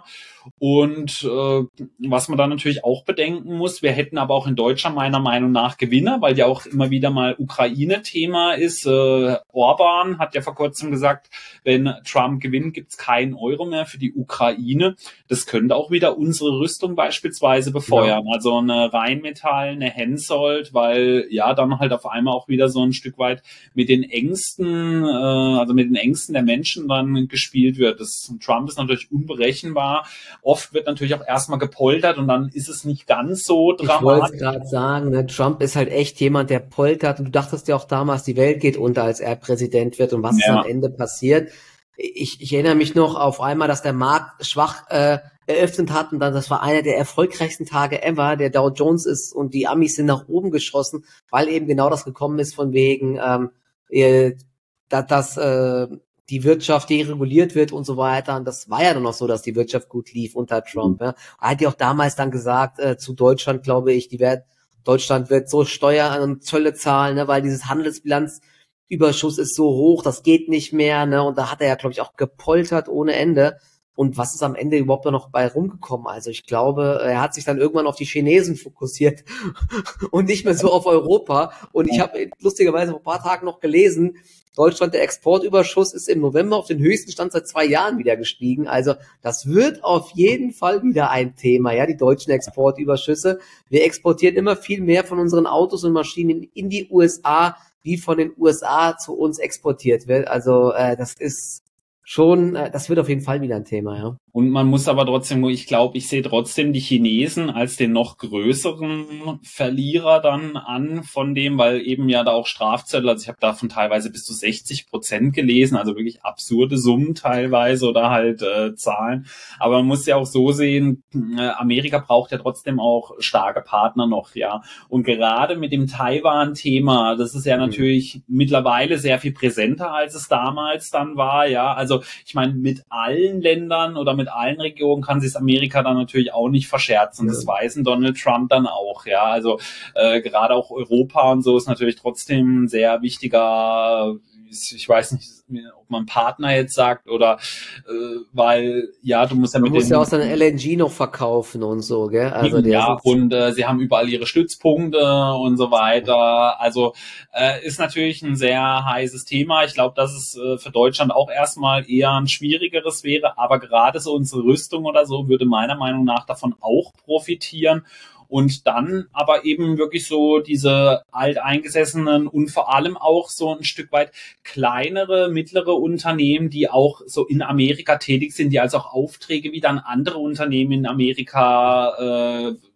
Und äh, was man da natürlich auch bedenken muss, wir hätten aber auch in Deutschland meiner Meinung nach Gewinner, weil ja auch immer wieder mal Ukraine-Thema ist. Äh, Orban hat ja vor kurzem gesagt, wenn Trump gewinnt, gibt's keinen Euro mehr für die Ukraine. Das könnte auch wieder unsere Rüstung beispielsweise befeuern. Ja. Also eine Rheinmetall, eine Hensoldt, weil ja dann halt auf einmal auch wieder so ein Stück weit mit den Ängsten, äh, also mit den Ängsten der Menschen dann gespielt wird. Das, Trump ist natürlich unberechenbar. Oft wird natürlich auch erstmal gepoltert und dann ist es nicht ganz so dramatisch. Ich wollte es gerade sagen, ne, Trump ist halt echt jemand, der poltert. Und du dachtest ja auch damals, die Welt geht unter, als er Präsident wird und was ja. ist am Ende passiert. Ich, ich erinnere mich noch auf einmal, dass der Markt schwach äh, eröffnet hat und dann, das war einer der erfolgreichsten Tage ever. Der Dow Jones ist und die Amis sind nach oben geschossen, weil eben genau das gekommen ist von wegen, ähm, äh, dass das äh, die Wirtschaft dereguliert wird und so weiter. Und das war ja dann noch so, dass die Wirtschaft gut lief unter Trump. Ja. Er hat ja auch damals dann gesagt, äh, zu Deutschland, glaube ich, die wird, Deutschland wird so Steuern und Zölle zahlen, ne, weil dieses Handelsbilanzüberschuss ist so hoch, das geht nicht mehr. Ne. Und da hat er ja, glaube ich, auch gepoltert ohne Ende. Und was ist am Ende überhaupt noch bei rumgekommen? Also ich glaube, er hat sich dann irgendwann auf die Chinesen fokussiert und nicht mehr so auf Europa. Und ich habe lustigerweise vor ein paar Tagen noch gelesen, Deutschland, der Exportüberschuss ist im November auf den höchsten Stand seit zwei Jahren wieder gestiegen. Also das wird auf jeden Fall wieder ein Thema, ja, die deutschen Exportüberschüsse. Wir exportieren immer viel mehr von unseren Autos und Maschinen in die U S A, wie von den U S A zu uns exportiert wird. Also äh, das ist schon, äh, das wird auf jeden Fall wieder ein Thema, ja. Und man muss aber trotzdem, ich glaube, ich sehe trotzdem die Chinesen als den noch größeren Verlierer dann an von dem, weil eben ja da auch Strafzölle, also ich habe davon teilweise bis zu sechzig Prozent gelesen, also wirklich absurde Summen teilweise oder halt äh, Zahlen. Aber man muss ja auch so sehen, äh, Amerika braucht ja trotzdem auch starke Partner noch, ja. Und gerade mit dem Taiwan-Thema, das ist ja natürlich mhm. mittlerweile sehr viel präsenter, als es damals dann war, ja. Also ich meine, mit allen Ländern oder mit allen Regionen kann sich Amerika dann natürlich auch nicht verscherzen. Ja. Das weiß ein Donald Trump dann auch, ja. Also äh, gerade auch Europa und so ist natürlich trotzdem ein sehr wichtiger, ich weiß nicht, ob man Partner jetzt sagt oder äh, weil, ja, du musst ja man mit muss ja auch sein L N G noch verkaufen und so, gell? Also der ja, und äh, sie haben überall ihre Stützpunkte und so weiter. Also äh, ist natürlich ein sehr heißes Thema. Ich glaube, dass es äh, für Deutschland auch erstmal eher ein schwierigeres wäre, aber gerade so unsere Rüstung oder so würde meiner Meinung nach davon auch profitieren. Und dann aber eben wirklich so diese alteingesessenen und vor allem auch so ein Stück weit kleinere, mittlere Unternehmen, die auch so in Amerika tätig sind, die also auch Aufträge wie dann andere Unternehmen in Amerika äh,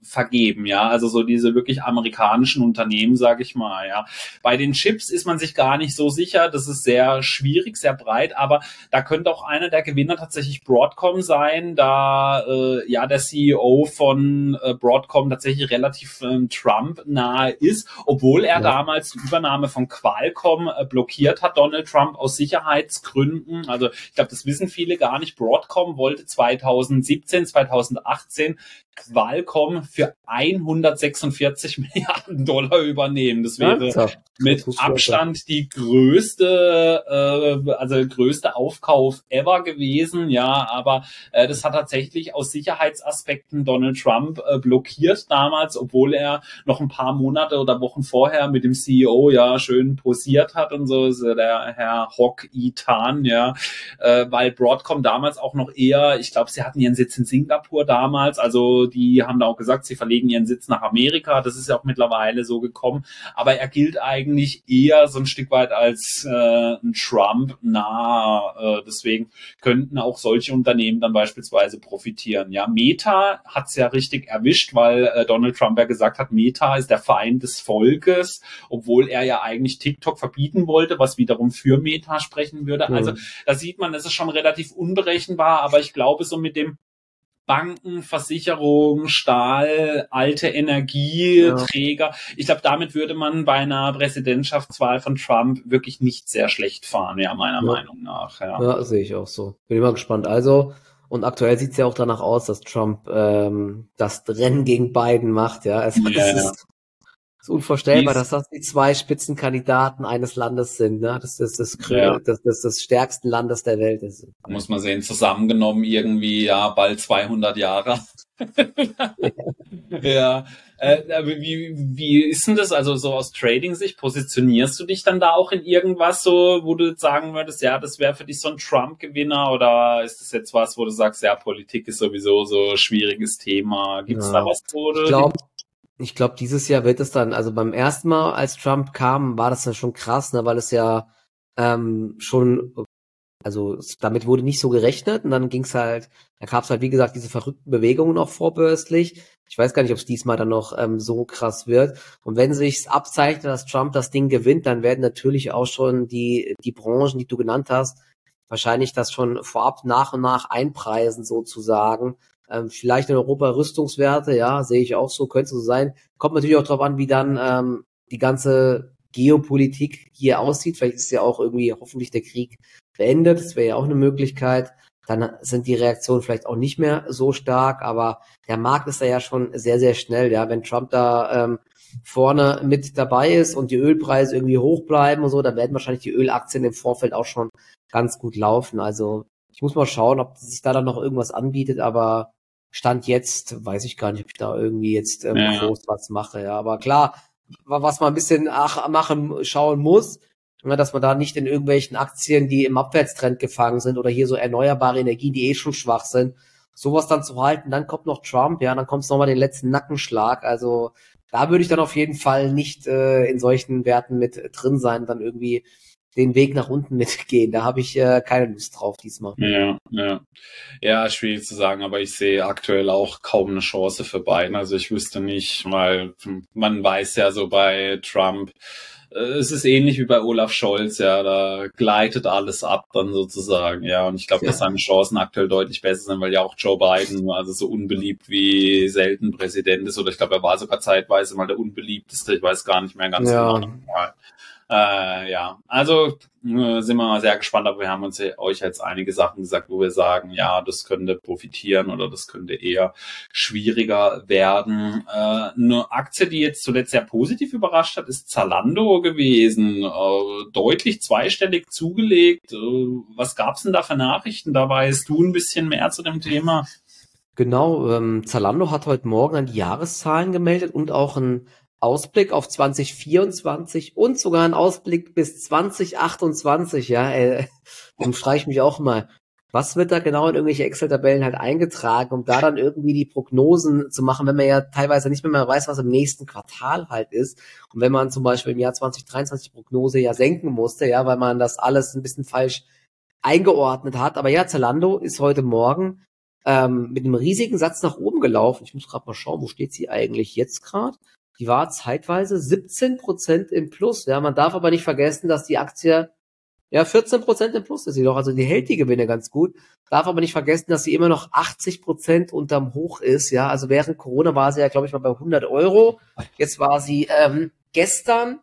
vergeben, ja, also so diese wirklich amerikanischen Unternehmen, sage ich mal, ja. Bei den Chips ist man sich gar nicht so sicher, das ist sehr schwierig, sehr breit, aber da könnte auch einer der Gewinner tatsächlich Broadcom sein, da äh, ja der C E O von äh, Broadcom tatsächlich relativ äh, Trump nahe ist, obwohl er ja. damals die Übernahme von Qualcomm äh, blockiert hat, Donald Trump, aus Sicherheitsgründen. Also ich glaube, das wissen viele gar nicht. Broadcom wollte zweitausendsiebzehn, zweitausendachtzehn Qualcomm für hundertsechsundvierzig Milliarden Dollar übernehmen. Das wäre ja, mit Abstand die größte, äh, also größte Aufkauf ever gewesen. Ja, aber äh, das hat tatsächlich aus Sicherheitsaspekten Donald Trump äh, blockiert damals, obwohl er noch ein paar Monate oder Wochen vorher mit dem C E O ja schön posiert hat und so, ist der Herr Hock Itan, ja, äh, weil Broadcom damals auch noch eher, ich glaube, sie hatten ihren Sitz in Singapur damals, also die haben da auch gesagt, sie verlegen ihren Sitz nach Amerika. Das ist ja auch mittlerweile so gekommen. Aber er gilt eigentlich eher so ein Stück weit als äh, ein Trump nah. Äh, deswegen könnten auch solche Unternehmen dann beispielsweise profitieren. Ja, Meta hat's ja richtig erwischt, weil äh, Donald Trump ja gesagt hat, Meta ist der Feind des Volkes, obwohl er ja eigentlich TikTok verbieten wollte, was wiederum für Meta sprechen würde. Mhm. Also da sieht man, es ist schon relativ unberechenbar, aber ich glaube, so mit dem Banken, Versicherung, Stahl, alte Energieträger. Ja. Ich glaube, damit würde man bei einer Präsidentschaftswahl von Trump wirklich nicht sehr schlecht fahren, ja, meiner ja. Meinung nach. Ja. ja, sehe ich auch so. Bin immer gespannt. Also, und aktuell sieht es ja auch danach aus, dass Trump ähm, das Rennen gegen Biden macht, ja. Also, ja. das ist, ist unvorstellbar, dass das die zwei Spitzenkandidaten eines Landes sind, ne? Das ist das, das, ja. das, das, das stärksten Landes der Welt ist. Muss man sehen, zusammengenommen irgendwie, ja, bald zweihundert Jahre. ja. ja. Äh, aber wie, wie ist denn das, also so aus Trading-Sicht, positionierst du dich dann da auch in irgendwas so, wo du sagen würdest, ja, das wäre für dich so ein Trump-Gewinner, oder ist das jetzt was, wo du sagst, ja, Politik ist sowieso so ein schwieriges Thema? Gibt's ja. da was, wo du... Ich glaube, Ich glaube, dieses Jahr wird es dann, also beim ersten Mal, als Trump kam, war das dann schon krass, ne, weil es ja ähm, schon, also damit wurde nicht so gerechnet und dann ging's halt, da gab's halt, wie gesagt, diese verrückten Bewegungen auch vorbörslich. Ich weiß gar nicht, ob es diesmal dann noch ähm, so krass wird. Und wenn sich's abzeichnet, dass Trump das Ding gewinnt, dann werden natürlich auch schon die die Branchen, die du genannt hast, wahrscheinlich das schon vorab nach und nach einpreisen sozusagen. Ähm, vielleicht in Europa Rüstungswerte, ja, sehe ich auch so, könnte so sein. Kommt natürlich auch drauf an, wie dann ähm, die ganze Geopolitik hier aussieht. Vielleicht ist ja auch irgendwie hoffentlich der Krieg beendet. Das wäre ja auch eine Möglichkeit. Dann sind die Reaktionen vielleicht auch nicht mehr so stark, aber der Markt ist da ja schon sehr, sehr schnell. Ja, wenn Trump da ähm, vorne mit dabei ist und die Ölpreise irgendwie hoch bleiben und so, dann werden wahrscheinlich die Ölaktien im Vorfeld auch schon ganz gut laufen. Also ich muss mal schauen, ob sich da dann noch irgendwas anbietet, aber Stand jetzt weiß ich gar nicht, ob ich da irgendwie jetzt ähm, ja. groß was mache. Ja, aber klar, was man ein bisschen ach, machen, schauen muss, dass man da nicht in irgendwelchen Aktien, die im Abwärtstrend gefangen sind oder hier so erneuerbare Energien, die eh schon schwach sind, sowas dann zu halten. Dann kommt noch Trump, ja, dann kommt es nochmal den letzten Nackenschlag. Also da würde ich dann auf jeden Fall nicht äh, in solchen Werten mit drin sein, dann irgendwie den Weg nach unten mitgehen. Da habe ich äh, keine Lust drauf diesmal. Ja, ja. Ja, schwierig zu sagen, aber ich sehe aktuell auch kaum eine Chance für Biden. Also ich wüsste nicht, weil man weiß ja so bei Trump, es ist ähnlich wie bei Olaf Scholz, ja, da gleitet alles ab dann sozusagen, ja, und ich glaube, ja. dass seine Chancen aktuell deutlich besser sind, weil ja auch Joe Biden, also so unbeliebt wie selten Präsident ist, oder ich glaube, er war sogar zeitweise mal der unbeliebteste, ich weiß gar nicht mehr ganz ja. genau. Äh, ja, also äh, sind wir mal sehr gespannt, aber wir haben uns ja, euch jetzt einige Sachen gesagt, wo wir sagen, ja, das könnte profitieren oder das könnte eher schwieriger werden. Äh, eine Aktie, die jetzt zuletzt sehr positiv überrascht hat, ist Zalando gewesen. Äh, deutlich zweistellig zugelegt. Äh, was gab's denn da für Nachrichten? Da weißt du ein bisschen mehr zu dem Thema. Genau, ähm, Zalando hat heute Morgen dann die Jahreszahlen gemeldet und auch ein Ausblick auf zwanzig vierundzwanzig und sogar ein Ausblick bis zwanzig achtundzwanzig, ja, äh, dann frage ich mich auch mal, was wird da genau in irgendwelche Excel-Tabellen halt eingetragen, um da dann irgendwie die Prognosen zu machen, wenn man ja teilweise nicht mehr, mehr weiß, was im nächsten Quartal halt ist. Und wenn man zum Beispiel im Jahr zwanzig dreiundzwanzig die Prognose ja senken musste, ja, weil man das alles ein bisschen falsch eingeordnet hat. Aber ja, Zalando ist heute Morgen ähm, mit einem riesigen Satz nach oben gelaufen. Ich muss gerade mal schauen, wo steht sie eigentlich jetzt gerade? Die war zeitweise siebzehn Prozent im Plus. Ja, man darf aber nicht vergessen, dass die Aktie ja vierzehn Prozent im Plus ist sie doch. Also die hält die Gewinne ganz gut. Darf aber nicht vergessen, dass sie immer noch achtzig Prozent unterm Hoch ist. Ja, also während Corona war sie ja, glaube ich, mal bei hundert Euro. Jetzt war sie ähm, gestern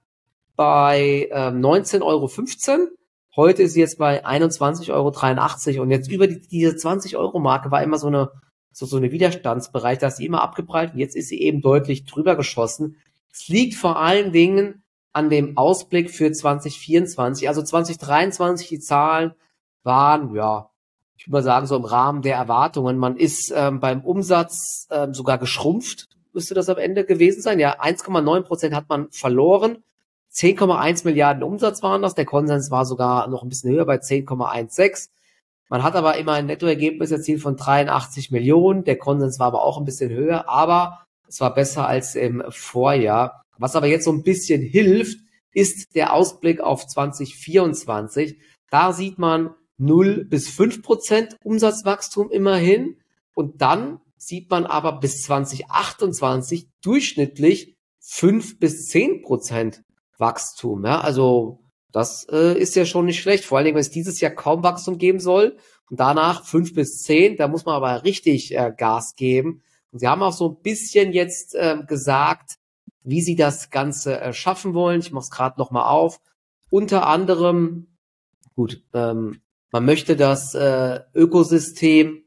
bei ähm, neunzehn Euro fünfzehn. Heute ist sie jetzt bei einundzwanzig Euro dreiundachtzig. Und jetzt über die, diese zwanzig Euro Marke war immer so eine so, so eine Widerstandsbereich, da ist sie immer abgeprallt. Und jetzt ist sie eben deutlich drüber geschossen. Es liegt vor allen Dingen an dem Ausblick für zwanzig vierundzwanzig. Also zwanzig dreiundzwanzig, die Zahlen waren, ja, ich würde mal sagen, so im Rahmen der Erwartungen. Man ist ähm, beim Umsatz ähm, sogar geschrumpft, müsste das am Ende gewesen sein. Ja, eins Komma neun Prozent hat man verloren. zehn Komma eins Milliarden Umsatz waren das. Der Konsens war sogar noch ein bisschen höher bei zehn Komma sechzehn. Man hat aber immer ein Nettoergebnis erzielt von dreiundachtzig Millionen. Der Konsens war aber auch ein bisschen höher, aber es war besser als im Vorjahr. Was aber jetzt so ein bisschen hilft, ist der Ausblick auf zwanzig vierundzwanzig. Da sieht man null bis fünf Prozent Umsatzwachstum immerhin. Und dann sieht man aber bis zwanzig achtundzwanzig durchschnittlich fünf bis zehn Prozent Wachstum. Ja, also das äh, ist ja schon nicht schlecht. Vor allen Dingen, wenn es dieses Jahr kaum Wachstum geben soll und danach fünf bis zehn, da muss man aber richtig äh, Gas geben. Und sie haben auch so ein bisschen jetzt äh, gesagt, wie sie das Ganze äh, schaffen wollen. Ich mache es gerade nochmal auf. Unter anderem, gut, ähm, man möchte das äh, Ökosystem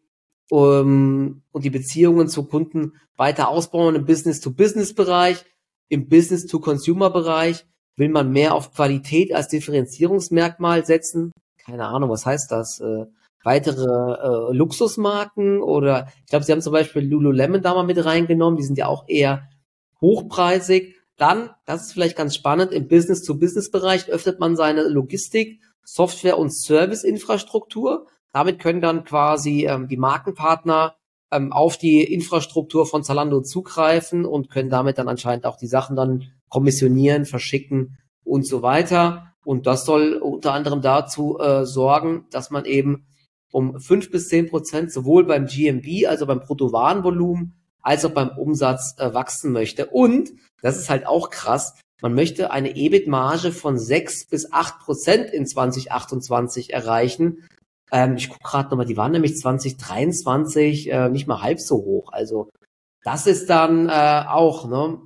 um, und die Beziehungen zu Kunden weiter ausbauen im Business-to-Business-Bereich. Im Business-to-Consumer-Bereich will man mehr auf Qualität als Differenzierungsmerkmal setzen. Keine Ahnung, was heißt das? Äh, weitere äh, Luxusmarken oder ich glaube, sie haben zum Beispiel Lululemon da mal mit reingenommen. Die sind ja auch eher hochpreisig. Dann, das ist vielleicht ganz spannend, im Business-to-Business-Bereich öffnet man seine Logistik, Software- und Service-Infrastruktur. Damit können dann quasi ähm, die Markenpartner ähm, auf die Infrastruktur von Zalando zugreifen und können damit dann anscheinend auch die Sachen dann kommissionieren, verschicken und so weiter. Und das soll unter anderem dazu äh, sorgen, dass man eben um fünf bis zehn Prozent sowohl beim G M V, also beim Bruttowarenvolumen, als auch beim Umsatz äh, wachsen möchte. Und, das ist halt auch krass, man möchte eine E B I T-Marge von sechs bis acht Prozent in zwanzig achtundzwanzig erreichen. Ähm, ich gucke gerade nochmal, die waren nämlich zwanzig dreiundzwanzig äh, nicht mal halb so hoch. Also das ist dann äh, auch, ne,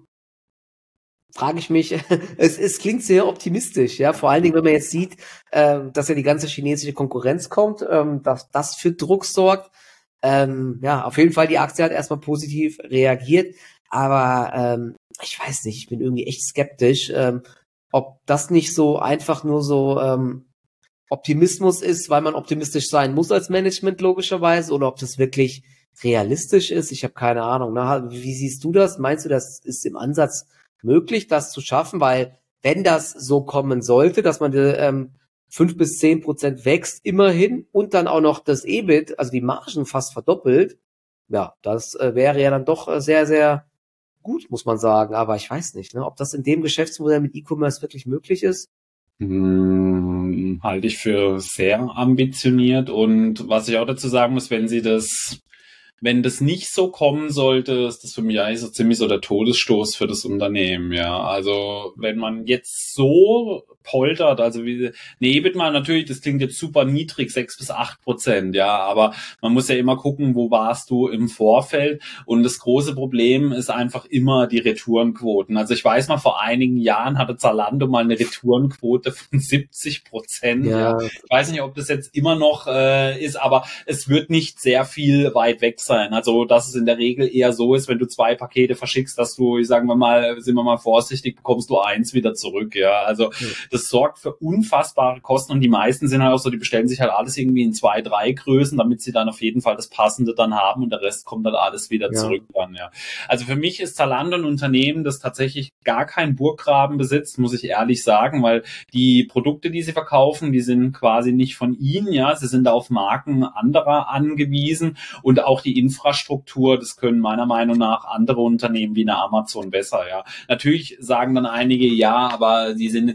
frage ich mich, es, es klingt sehr optimistisch, ja, vor allen Dingen, wenn man jetzt sieht, äh, dass ja die ganze chinesische Konkurrenz kommt, ähm, dass das für Druck sorgt. Ähm, ja, auf jeden Fall, die Aktie hat erstmal positiv reagiert, aber ähm, ich weiß nicht, ich bin irgendwie echt skeptisch, ähm, ob das nicht so einfach nur so ähm, Optimismus ist, weil man optimistisch sein muss als Management logischerweise, oder ob das wirklich realistisch ist. Ich habe keine Ahnung. Ne? Wie siehst du das? Meinst du, das ist im Ansatz möglich, das zu schaffen? Weil wenn das so kommen sollte, dass man ähm, fünf bis zehn Prozent wächst immerhin und dann auch noch das E B I T, also die Margen fast verdoppelt, ja, das äh, wäre ja dann doch äh, sehr, sehr gut, muss man sagen. Aber ich weiß nicht, ne, ob das in dem Geschäftsmodell mit E-Commerce wirklich möglich ist. Hm, halte ich für sehr ambitioniert. Und was ich auch dazu sagen muss, wenn sie das, wenn das nicht so kommen sollte, ist das für mich eigentlich so ziemlich so der Todesstoß für das Unternehmen, ja. Also, wenn man jetzt so poltert, also wie, ne, E B I T mal natürlich, das klingt jetzt super niedrig, sechs bis acht Prozent, ja, aber man muss ja immer gucken, wo warst du im Vorfeld, und das große Problem ist einfach immer die Retourenquoten. Also ich weiß mal, vor einigen Jahren hatte Zalando mal eine Retourenquote von siebzig Prozent, ja. ja. Ich weiß nicht, ob das jetzt immer noch äh, ist, aber es wird nicht sehr viel weit weg sein. Also, dass es in der Regel eher so ist, wenn du zwei Pakete verschickst, dass du, sagen wir mal, sind wir mal vorsichtig, bekommst du eins wieder zurück, ja. Also, ja. Das sorgt für unfassbare Kosten, und die meisten sind halt auch so, die bestellen sich halt alles irgendwie in zwei, drei Größen, damit sie dann auf jeden Fall das Passende dann haben, und der Rest kommt dann alles wieder ja. zurück dann, ja. Also für mich ist Zalando ein Unternehmen, das tatsächlich gar keinen Burggraben besitzt, muss ich ehrlich sagen, weil die Produkte, die sie verkaufen, die sind quasi nicht von ihnen, ja. Sie sind auf Marken anderer angewiesen, und auch die Infrastruktur, das können meiner Meinung nach andere Unternehmen wie eine Amazon besser, ja. Natürlich sagen dann einige, ja, aber die sind jetzt da länger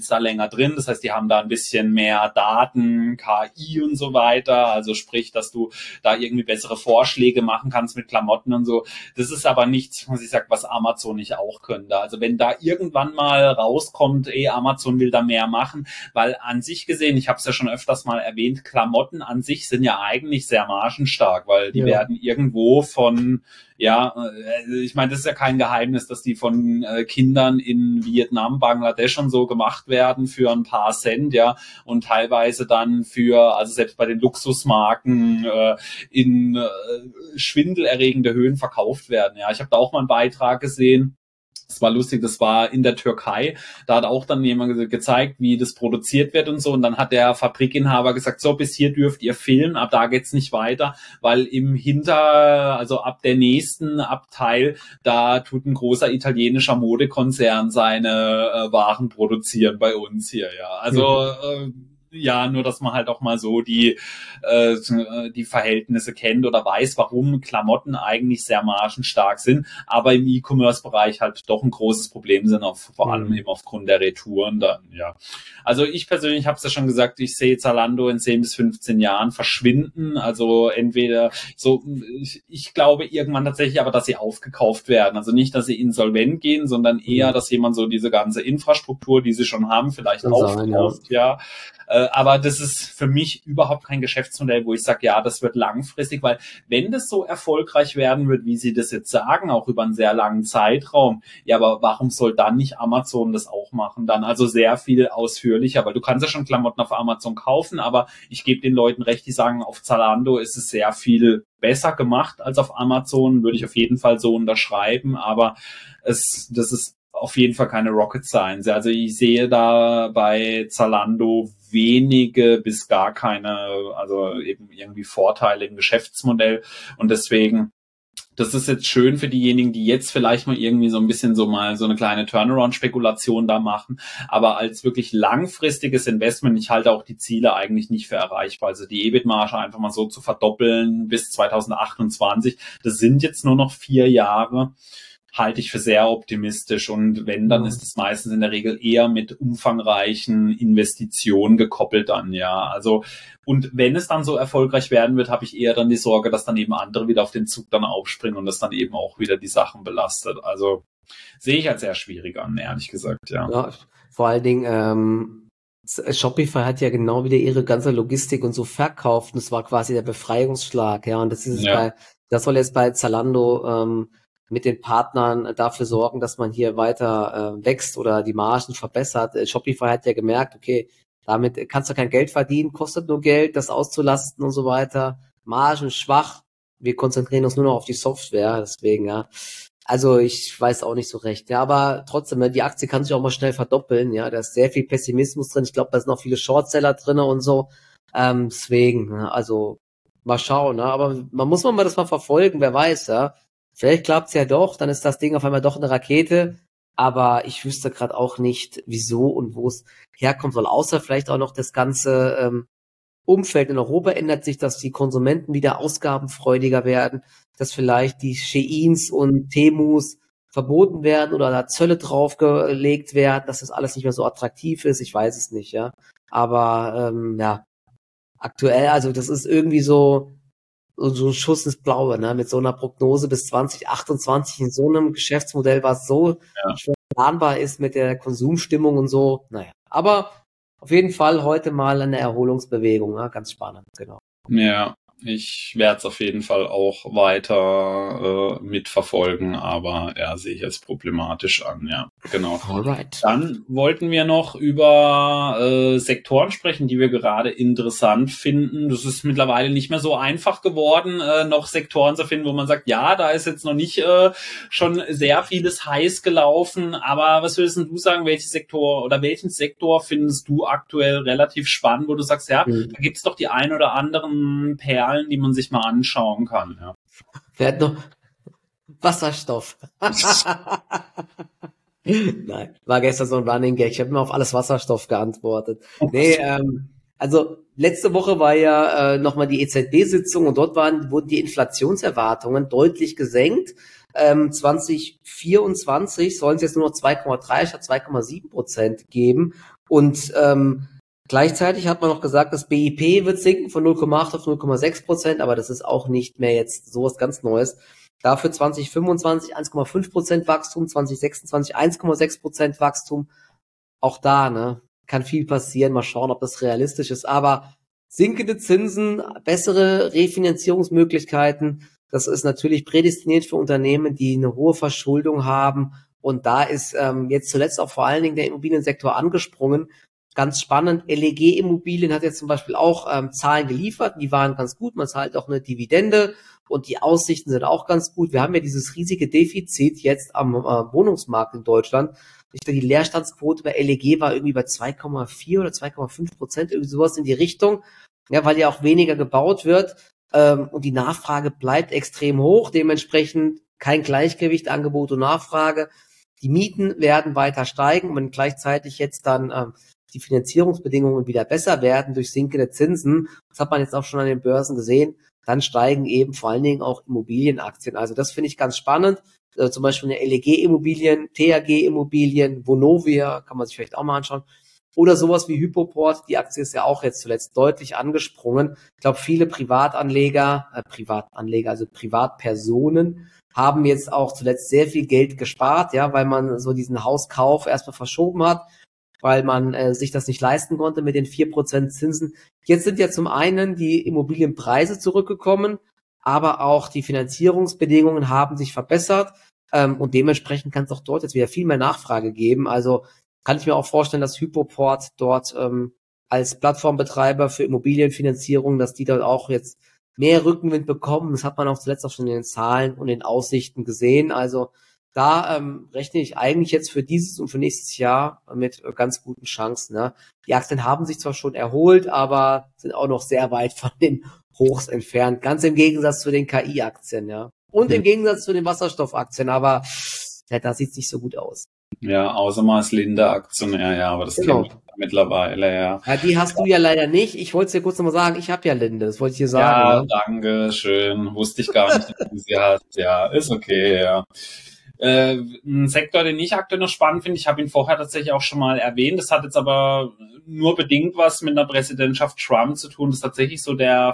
drin. Das heißt, die haben da ein bisschen mehr Daten, K I und so weiter. Also sprich, dass du da irgendwie bessere Vorschläge machen kannst mit Klamotten und so. Das ist aber nichts, was ich sag, was Amazon nicht auch könnte. Also wenn da irgendwann mal rauskommt, ey, Amazon will da mehr machen, weil an sich gesehen, ich habe es ja schon öfters mal erwähnt, Klamotten an sich sind ja eigentlich sehr margenstark, weil die ja. werden irgendwo von, ja, ich meine, das ist ja kein Geheimnis, dass die von äh, Kindern in Vietnam, Bangladesch und so gemacht werden für ein paar Cent, ja, und teilweise dann für, also selbst bei den Luxusmarken äh, in äh, schwindelerregende Höhen verkauft werden, ja. Ich habe da auch mal einen Beitrag gesehen. Das war lustig, das war in der Türkei. Da hat auch dann jemand ge- gezeigt, wie das produziert wird und so. Und dann hat der Fabrikinhaber gesagt, so, bis hier dürft ihr filmen, ab da geht's nicht weiter, weil im Hinter, also ab der nächsten Abteil, da tut ein großer italienischer Modekonzern seine äh, Waren produzieren bei uns hier, ja. Also, mhm. äh, ja, nur dass man halt auch mal so die äh, die Verhältnisse kennt oder weiß, warum Klamotten eigentlich sehr margenstark sind, aber im E-Commerce-Bereich halt doch ein großes Problem sind, auf, vor allem mhm. eben aufgrund der Retouren dann, ja. Also ich persönlich habe es ja schon gesagt, ich sehe Zalando in zehn bis fünfzehn Jahren verschwinden, also entweder so, ich, ich glaube irgendwann tatsächlich aber, dass sie aufgekauft werden, also nicht, dass sie insolvent gehen, sondern eher, mhm. dass jemand so diese ganze Infrastruktur, die sie schon haben, vielleicht Kann aufkauft, sein, ja. ja. Aber das ist für mich überhaupt kein Geschäftsmodell, wo ich sage, ja, das wird langfristig, weil wenn das so erfolgreich werden wird, wie sie das jetzt sagen, auch über einen sehr langen Zeitraum, ja, aber warum soll dann nicht Amazon das auch machen? Dann also sehr viel ausführlicher, weil du kannst ja schon Klamotten auf Amazon kaufen, aber ich gebe den Leuten recht, die sagen, auf Zalando ist es sehr viel besser gemacht als auf Amazon, würde ich auf jeden Fall so unterschreiben, aber es, das ist auf jeden Fall keine Rocket Science. Also ich sehe da bei Zalando wenige bis gar keine, also eben irgendwie Vorteile im Geschäftsmodell und deswegen, das ist jetzt schön für diejenigen, die jetzt vielleicht mal irgendwie so ein bisschen so mal so eine kleine Turnaround-Spekulation da machen, aber als wirklich langfristiges Investment, ich halte auch die Ziele eigentlich nicht für erreichbar. Also die E B I T-Marge einfach mal so zu verdoppeln bis zwanzig achtundzwanzig, das sind jetzt nur noch vier Jahre, halte ich für sehr optimistisch und wenn, dann ist es meistens in der Regel eher mit umfangreichen Investitionen gekoppelt dann, ja, also und wenn es dann so erfolgreich werden wird, habe ich eher dann die Sorge, dass dann eben andere wieder auf den Zug dann aufspringen und das dann eben auch wieder die Sachen belastet, also sehe ich als sehr schwierig an, ehrlich gesagt, ja. Ja, vor allen Dingen, ähm, Shopify hat ja genau wieder ihre ganze Logistik und so verkauft und es war quasi der Befreiungsschlag, ja, und das ist es ja. bei, das soll jetzt bei Zalando, ähm, mit den Partnern dafür sorgen, dass man hier weiter äh, wächst oder die Margen verbessert. Äh, Shopify hat ja gemerkt, okay, damit kannst du kein Geld verdienen, kostet nur Geld, das auszulasten und so weiter. Margen schwach, wir konzentrieren uns nur noch auf die Software, deswegen, ja. Also ich weiß auch nicht so recht, ja, aber trotzdem, die Aktie kann sich auch mal schnell verdoppeln, ja, da ist sehr viel Pessimismus drin, ich glaube, da sind auch viele Shortseller drin und so, ähm, deswegen, also mal schauen, ne? Aber man muss mal das mal verfolgen, wer weiß, ja. Vielleicht klappt's ja doch, dann ist das Ding auf einmal doch eine Rakete, aber ich wüsste gerade auch nicht, wieso und wo es herkommen soll, außer vielleicht auch noch das ganze ähm, Umfeld in Europa ändert sich, dass die Konsumenten wieder ausgabenfreudiger werden, dass vielleicht die Sheins und Temus verboten werden oder da Zölle draufgelegt werden, dass das alles nicht mehr so attraktiv ist, ich weiß es nicht, ja, aber ähm, ja, aktuell, also das ist irgendwie so so ein Schuss ins Blaue, ne, mit so einer Prognose bis zwanzig achtundzwanzig in so einem Geschäftsmodell, was so ja. schwer planbar ist mit der Konsumstimmung und so, naja, aber auf jeden Fall heute mal eine Erholungsbewegung, ne? Ganz spannend, genau. Ja, ich werde es auf jeden Fall auch weiter äh, mitverfolgen, aber ja, sehe ich als problematisch an, ja, genau. Alright. Dann wollten wir noch über äh, Sektoren sprechen, die wir gerade interessant finden. Das ist mittlerweile nicht mehr so einfach geworden, äh, noch Sektoren zu finden, wo man sagt, ja, da ist jetzt noch nicht äh, schon sehr vieles heiß gelaufen, aber was würdest du sagen, welche Sektor oder welchen Sektor findest du aktuell relativ spannend, wo du sagst, ja, mhm. da gibt's doch die ein oder anderen Perlen, die man sich mal anschauen kann. Ja. Wer hat noch Wasserstoff? Nein, war gestern so ein Running Gag. Ich habe immer auf alles Wasserstoff geantwortet. Nee, ähm, also letzte Woche war ja äh, nochmal die E Z B-Sitzung und dort waren, wurden die Inflationserwartungen deutlich gesenkt. Ähm, zwanzig vierundzwanzig sollen es jetzt nur noch zwei Komma drei statt zwei Komma sieben Prozent geben. Und ähm, gleichzeitig hat man noch gesagt, das B I P wird sinken von null Komma acht auf null Komma sechs Prozent, aber das ist auch nicht mehr jetzt sowas ganz Neues. Dafür zwanzig fünfundzwanzig eins Komma fünf Prozent Wachstum, zwanzig sechsundzwanzig eins Komma sechs Prozent Wachstum. Auch da, ne, kann viel passieren. Mal schauen, ob das realistisch ist. Aber sinkende Zinsen, bessere Refinanzierungsmöglichkeiten, das ist natürlich prädestiniert für Unternehmen, die eine hohe Verschuldung haben. Und da ist ähm, jetzt zuletzt auch vor allen Dingen der Immobiliensektor angesprungen. Ganz spannend, L E G Immobilien hat jetzt zum Beispiel auch ähm, Zahlen geliefert, die waren ganz gut, man zahlt auch eine Dividende und die Aussichten sind auch ganz gut. Wir haben ja dieses riesige Defizit jetzt am äh, Wohnungsmarkt in Deutschland. Ich glaube, die Leerstandsquote bei L E G war irgendwie bei zwei Komma vier oder zwei Komma fünf Prozent, irgendwie sowas in die Richtung, ja, weil ja auch weniger gebaut wird ähm, und die Nachfrage bleibt extrem hoch, dementsprechend kein Gleichgewicht, Angebot und Nachfrage. Die Mieten werden weiter steigen, wenn gleichzeitig jetzt dann ähm, die Finanzierungsbedingungen wieder besser werden durch sinkende Zinsen, das hat man jetzt auch schon an den Börsen gesehen, dann steigen eben vor allen Dingen auch Immobilienaktien. Also das finde ich ganz spannend. Äh, zum Beispiel eine L E G-Immobilien, T H G-Immobilien, Vonovia, kann man sich vielleicht auch mal anschauen. Oder sowas wie Hypoport, die Aktie ist ja auch jetzt zuletzt deutlich angesprungen. Ich glaube, viele Privatanleger, äh, Privatanleger, also Privatpersonen, haben jetzt auch zuletzt sehr viel Geld gespart, ja, weil man so diesen Hauskauf erstmal verschoben hat, weil man äh, sich das nicht leisten konnte mit den vier Prozent Zinsen. Jetzt sind ja zum einen die Immobilienpreise zurückgekommen, aber auch die Finanzierungsbedingungen haben sich verbessert ähm, und dementsprechend kann es auch dort jetzt wieder viel mehr Nachfrage geben. Also kann ich mir auch vorstellen, dass Hypoport dort ähm, als Plattformbetreiber für Immobilienfinanzierung, dass die dort auch jetzt mehr Rückenwind bekommen. Das hat man auch zuletzt auch schon in den Zahlen und den Aussichten gesehen. Also da ähm, rechne ich eigentlich jetzt für dieses und für nächstes Jahr mit äh, ganz guten Chancen. Ne? Die Aktien haben sich zwar schon erholt, aber sind auch noch sehr weit von den Hochs entfernt. Ganz im Gegensatz zu den K I-Aktien, ja. Und mhm. im Gegensatz zu den Wasserstoffaktien, aber ja, da sieht's nicht so gut aus. Ja, außer mal als Linde-Aktionär, ja, aber das Genau. kennt ich mittlerweile, ja. Ja, die hast du ja leider nicht. Ich wollte es dir kurz nochmal sagen, ich habe ja Linde, das wollte ich dir sagen. Ja, ne? danke, schön. Wusste ich gar nicht, dass du sie hast. Ja, ist okay, ja. Äh, ein Sektor, den ich aktuell noch spannend finde, ich habe ihn vorher tatsächlich auch schon mal erwähnt, das hat jetzt aber nur bedingt was mit einer Präsidentschaft Trump zu tun, das ist tatsächlich so der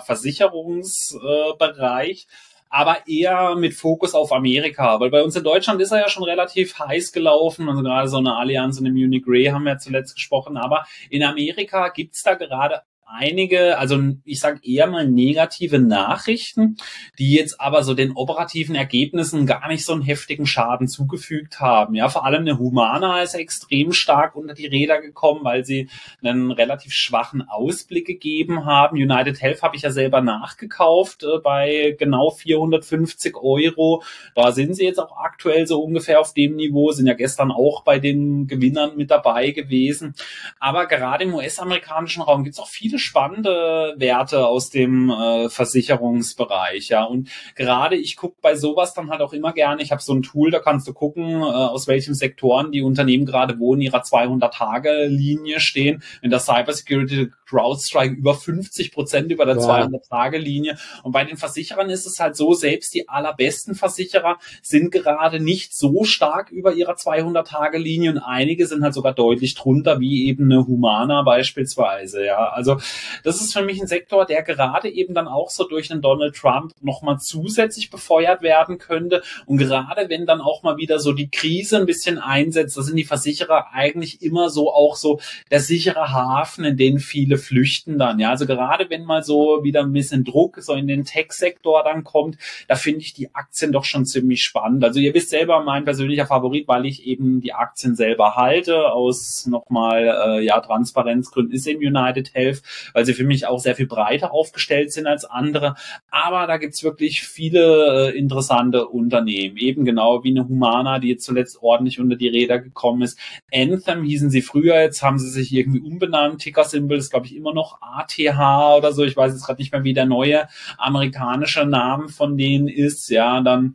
Versicherungsbereich, äh, aber eher mit Fokus auf Amerika, weil bei uns in Deutschland ist er ja schon relativ heiß gelaufen, also gerade so eine Allianz und eine Munich Re haben wir ja zuletzt gesprochen, aber in Amerika gibt's da gerade einige, also ich sage eher mal negative Nachrichten, die jetzt aber so den operativen Ergebnissen gar nicht so einen heftigen Schaden zugefügt haben. Ja, vor allem eine Humana ist extrem stark unter die Räder gekommen, weil sie einen relativ schwachen Ausblick gegeben haben. United Health habe ich ja selber nachgekauft äh, bei genau vierhundertfünfzig Euro. Da sind sie jetzt auch aktuell so ungefähr auf dem Niveau, sind ja gestern auch bei den Gewinnern mit dabei gewesen. Aber gerade im U S-amerikanischen Raum gibt es auch viele spannende Werte aus dem äh, Versicherungsbereich, ja, und gerade ich gucke bei sowas dann halt auch immer gerne, ich habe so ein Tool, da kannst du gucken, äh, aus welchen Sektoren die Unternehmen gerade wo in ihrer zweihundert-Tage-Linie stehen. In der Cybersecurity CrowdStrike über fünfzig Prozent über der ja. zweihundert-Tage-Linie und bei den Versicherern ist es halt so, selbst die allerbesten Versicherer sind gerade nicht so stark über ihrer zweihundert-Tage-Linie und einige sind halt sogar deutlich drunter, wie eben eine Humana beispielsweise, ja, also das ist für mich ein Sektor, der gerade eben dann auch so durch einen Donald Trump nochmal zusätzlich befeuert werden könnte. Und gerade wenn dann auch mal wieder so die Krise ein bisschen einsetzt, da sind die Versicherer eigentlich immer so auch so der sichere Hafen, in den viele flüchten dann. Ja, also gerade wenn mal so wieder ein bisschen Druck so in den Tech-Sektor dann kommt, da finde ich die Aktien doch schon ziemlich spannend. Also ihr wisst selber, mein persönlicher Favorit, weil ich eben die Aktien selber halte, aus nochmal äh, ja Transparenzgründen, ist eben United Health, weil sie für mich auch sehr viel breiter aufgestellt sind als andere. Aber da gibt's wirklich viele äh, interessante Unternehmen. Eben genau wie eine Humana, die jetzt zuletzt ordentlich unter die Räder gekommen ist. Anthem hießen sie früher, jetzt haben sie sich irgendwie umbenannt. Ticker-Symbol ist, glaube ich, immer noch A T H oder so. Ich weiß jetzt gerade nicht mehr, wie der neue amerikanische Name von denen ist. Ja, dann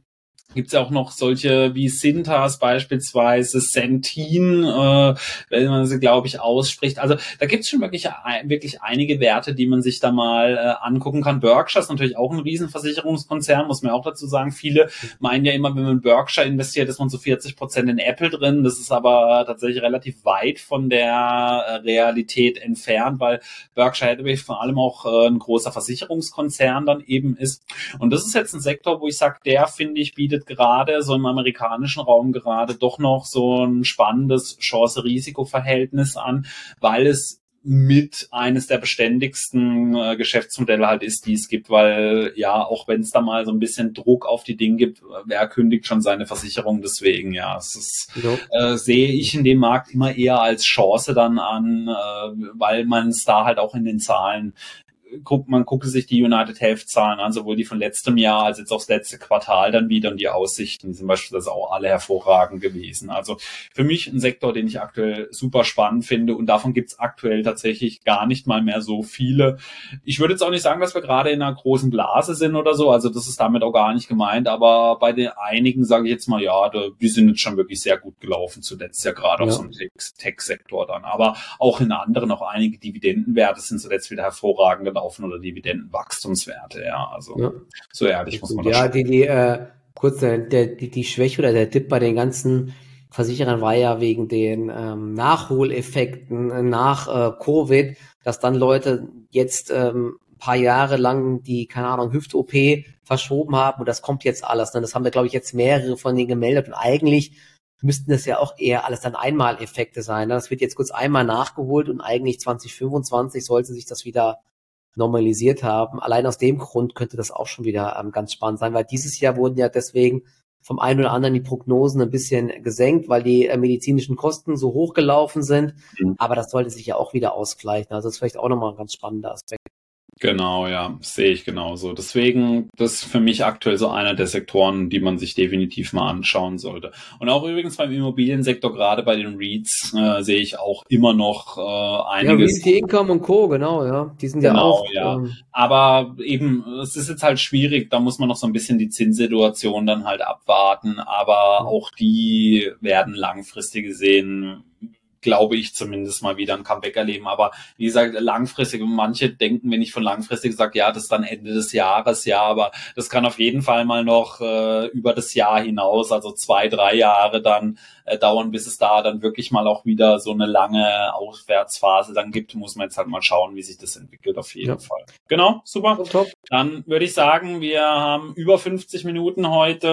Gibt's ja auch noch solche wie Cintas beispielsweise, Centene, äh, wenn man sie, glaube ich, ausspricht. Also da gibt's schon wirklich, wirklich einige Werte, die man sich da mal äh, angucken kann. Berkshire ist natürlich auch ein Riesenversicherungskonzern, muss man auch dazu sagen. Viele meinen ja immer, wenn man in Berkshire investiert, ist man zu vierzig Prozent in Apple drin. Das ist aber tatsächlich relativ weit von der äh, Realität entfernt, weil Berkshire Hathaway vor allem auch äh, ein großer Versicherungskonzern dann eben ist. Und das ist jetzt ein Sektor, wo ich sage, der, finde ich, bietet gerade so im amerikanischen Raum gerade doch noch so ein spannendes Chance-Risiko-Verhältnis an, weil es mit eines der beständigsten äh, Geschäftsmodelle halt ist, die es gibt, weil ja, auch wenn es da mal so ein bisschen Druck auf die Dinge gibt, wer kündigt schon seine Versicherung, deswegen ja, es ist, Ja. äh, sehe ich in dem Markt immer eher als Chance dann an, äh, weil man es da halt auch in den Zahlen guckt, man gucke sich die United Health Zahlen an, sowohl die von letztem Jahr als jetzt auch das letzte Quartal dann wieder, und die Aussichten sind beispielsweise auch alle hervorragend gewesen. Also für mich ein Sektor, den ich aktuell super spannend finde, und davon gibt es aktuell tatsächlich gar nicht mal mehr so viele. Ich würde jetzt auch nicht sagen, dass wir gerade in einer großen Blase sind oder so, also das ist damit auch gar nicht gemeint, aber bei den einigen sage ich jetzt mal, ja, die sind jetzt schon wirklich sehr gut gelaufen zuletzt, ja gerade Ja. auch so ein Tech-Sektor dann, aber auch in anderen auch einige Dividendenwerte sind zuletzt wieder hervorragend gelaufen oder Dividendenwachstumswerte, ja, also Ja. so ehrlich muss man das Ja, schon. die, die, äh, kurz, der, der, die, die Schwäche oder der Dip bei den ganzen Versicherern war ja wegen den ähm, Nachholeffekten äh, nach äh, Covid, dass dann Leute jetzt ähm, ein paar Jahre lang die, keine Ahnung, Hüft-O P verschoben haben, und das kommt jetzt alles. Ne? Das haben wir, glaube ich, jetzt mehrere von denen gemeldet, und eigentlich müssten das ja auch eher alles dann Einmaleffekte sein. Ne? Das wird jetzt kurz einmal nachgeholt, und eigentlich zwanzig fünfundzwanzig sollte sich das wieder normalisiert haben. Allein aus dem Grund könnte das auch schon wieder ähm, ganz spannend sein, weil dieses Jahr wurden ja deswegen vom einen oder anderen die Prognosen ein bisschen gesenkt, weil die äh, medizinischen Kosten so hochgelaufen sind. Mhm. Aber das sollte sich ja auch wieder ausgleichen. Also das ist vielleicht auch nochmal ein ganz spannender Aspekt. Genau, ja, sehe ich genauso. Deswegen, das ist für mich aktuell so einer der Sektoren, die man sich definitiv mal anschauen sollte. Und auch übrigens beim Immobiliensektor, gerade bei den REITs, äh, sehe ich auch immer noch äh, Ja, einiges. Realty Income und Co., genau, ja. Die sind ja Genau, auch. ja. Ähm, Aber eben, es ist jetzt halt schwierig, da muss man noch so ein bisschen die Zinssituation dann halt abwarten, aber auch die werden langfristig gesehen, glaube ich, zumindest mal wieder ein Comeback erleben. Aber wie gesagt, langfristig, manche denken, wenn ich von langfristig sage, ja, das ist dann Ende des Jahres, ja, aber das kann auf jeden Fall mal noch äh, über das Jahr hinaus, also zwei, drei Jahre dann äh, dauern, bis es da dann wirklich mal auch wieder so eine lange Aufwärtsphase dann gibt. Muss man jetzt halt mal schauen, wie sich das entwickelt, auf jeden Ja. Fall. Genau, super. top, top. Dann würde ich sagen, wir haben über fünfzig Minuten heute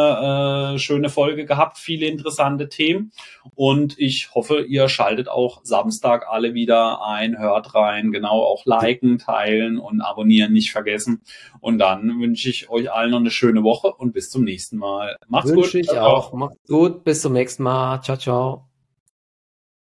äh, schöne Folge gehabt, viele interessante Themen, und ich hoffe, ihr schaltet auch Samstag alle wieder ein, hört rein, genau, auch liken, teilen und abonnieren nicht vergessen, und dann wünsche ich euch allen noch eine schöne Woche und bis zum nächsten Mal. Macht's gut. Wünsche ich Ciao, ciao. auch. Macht's gut. Bis zum nächsten Mal. Ciao, ciao.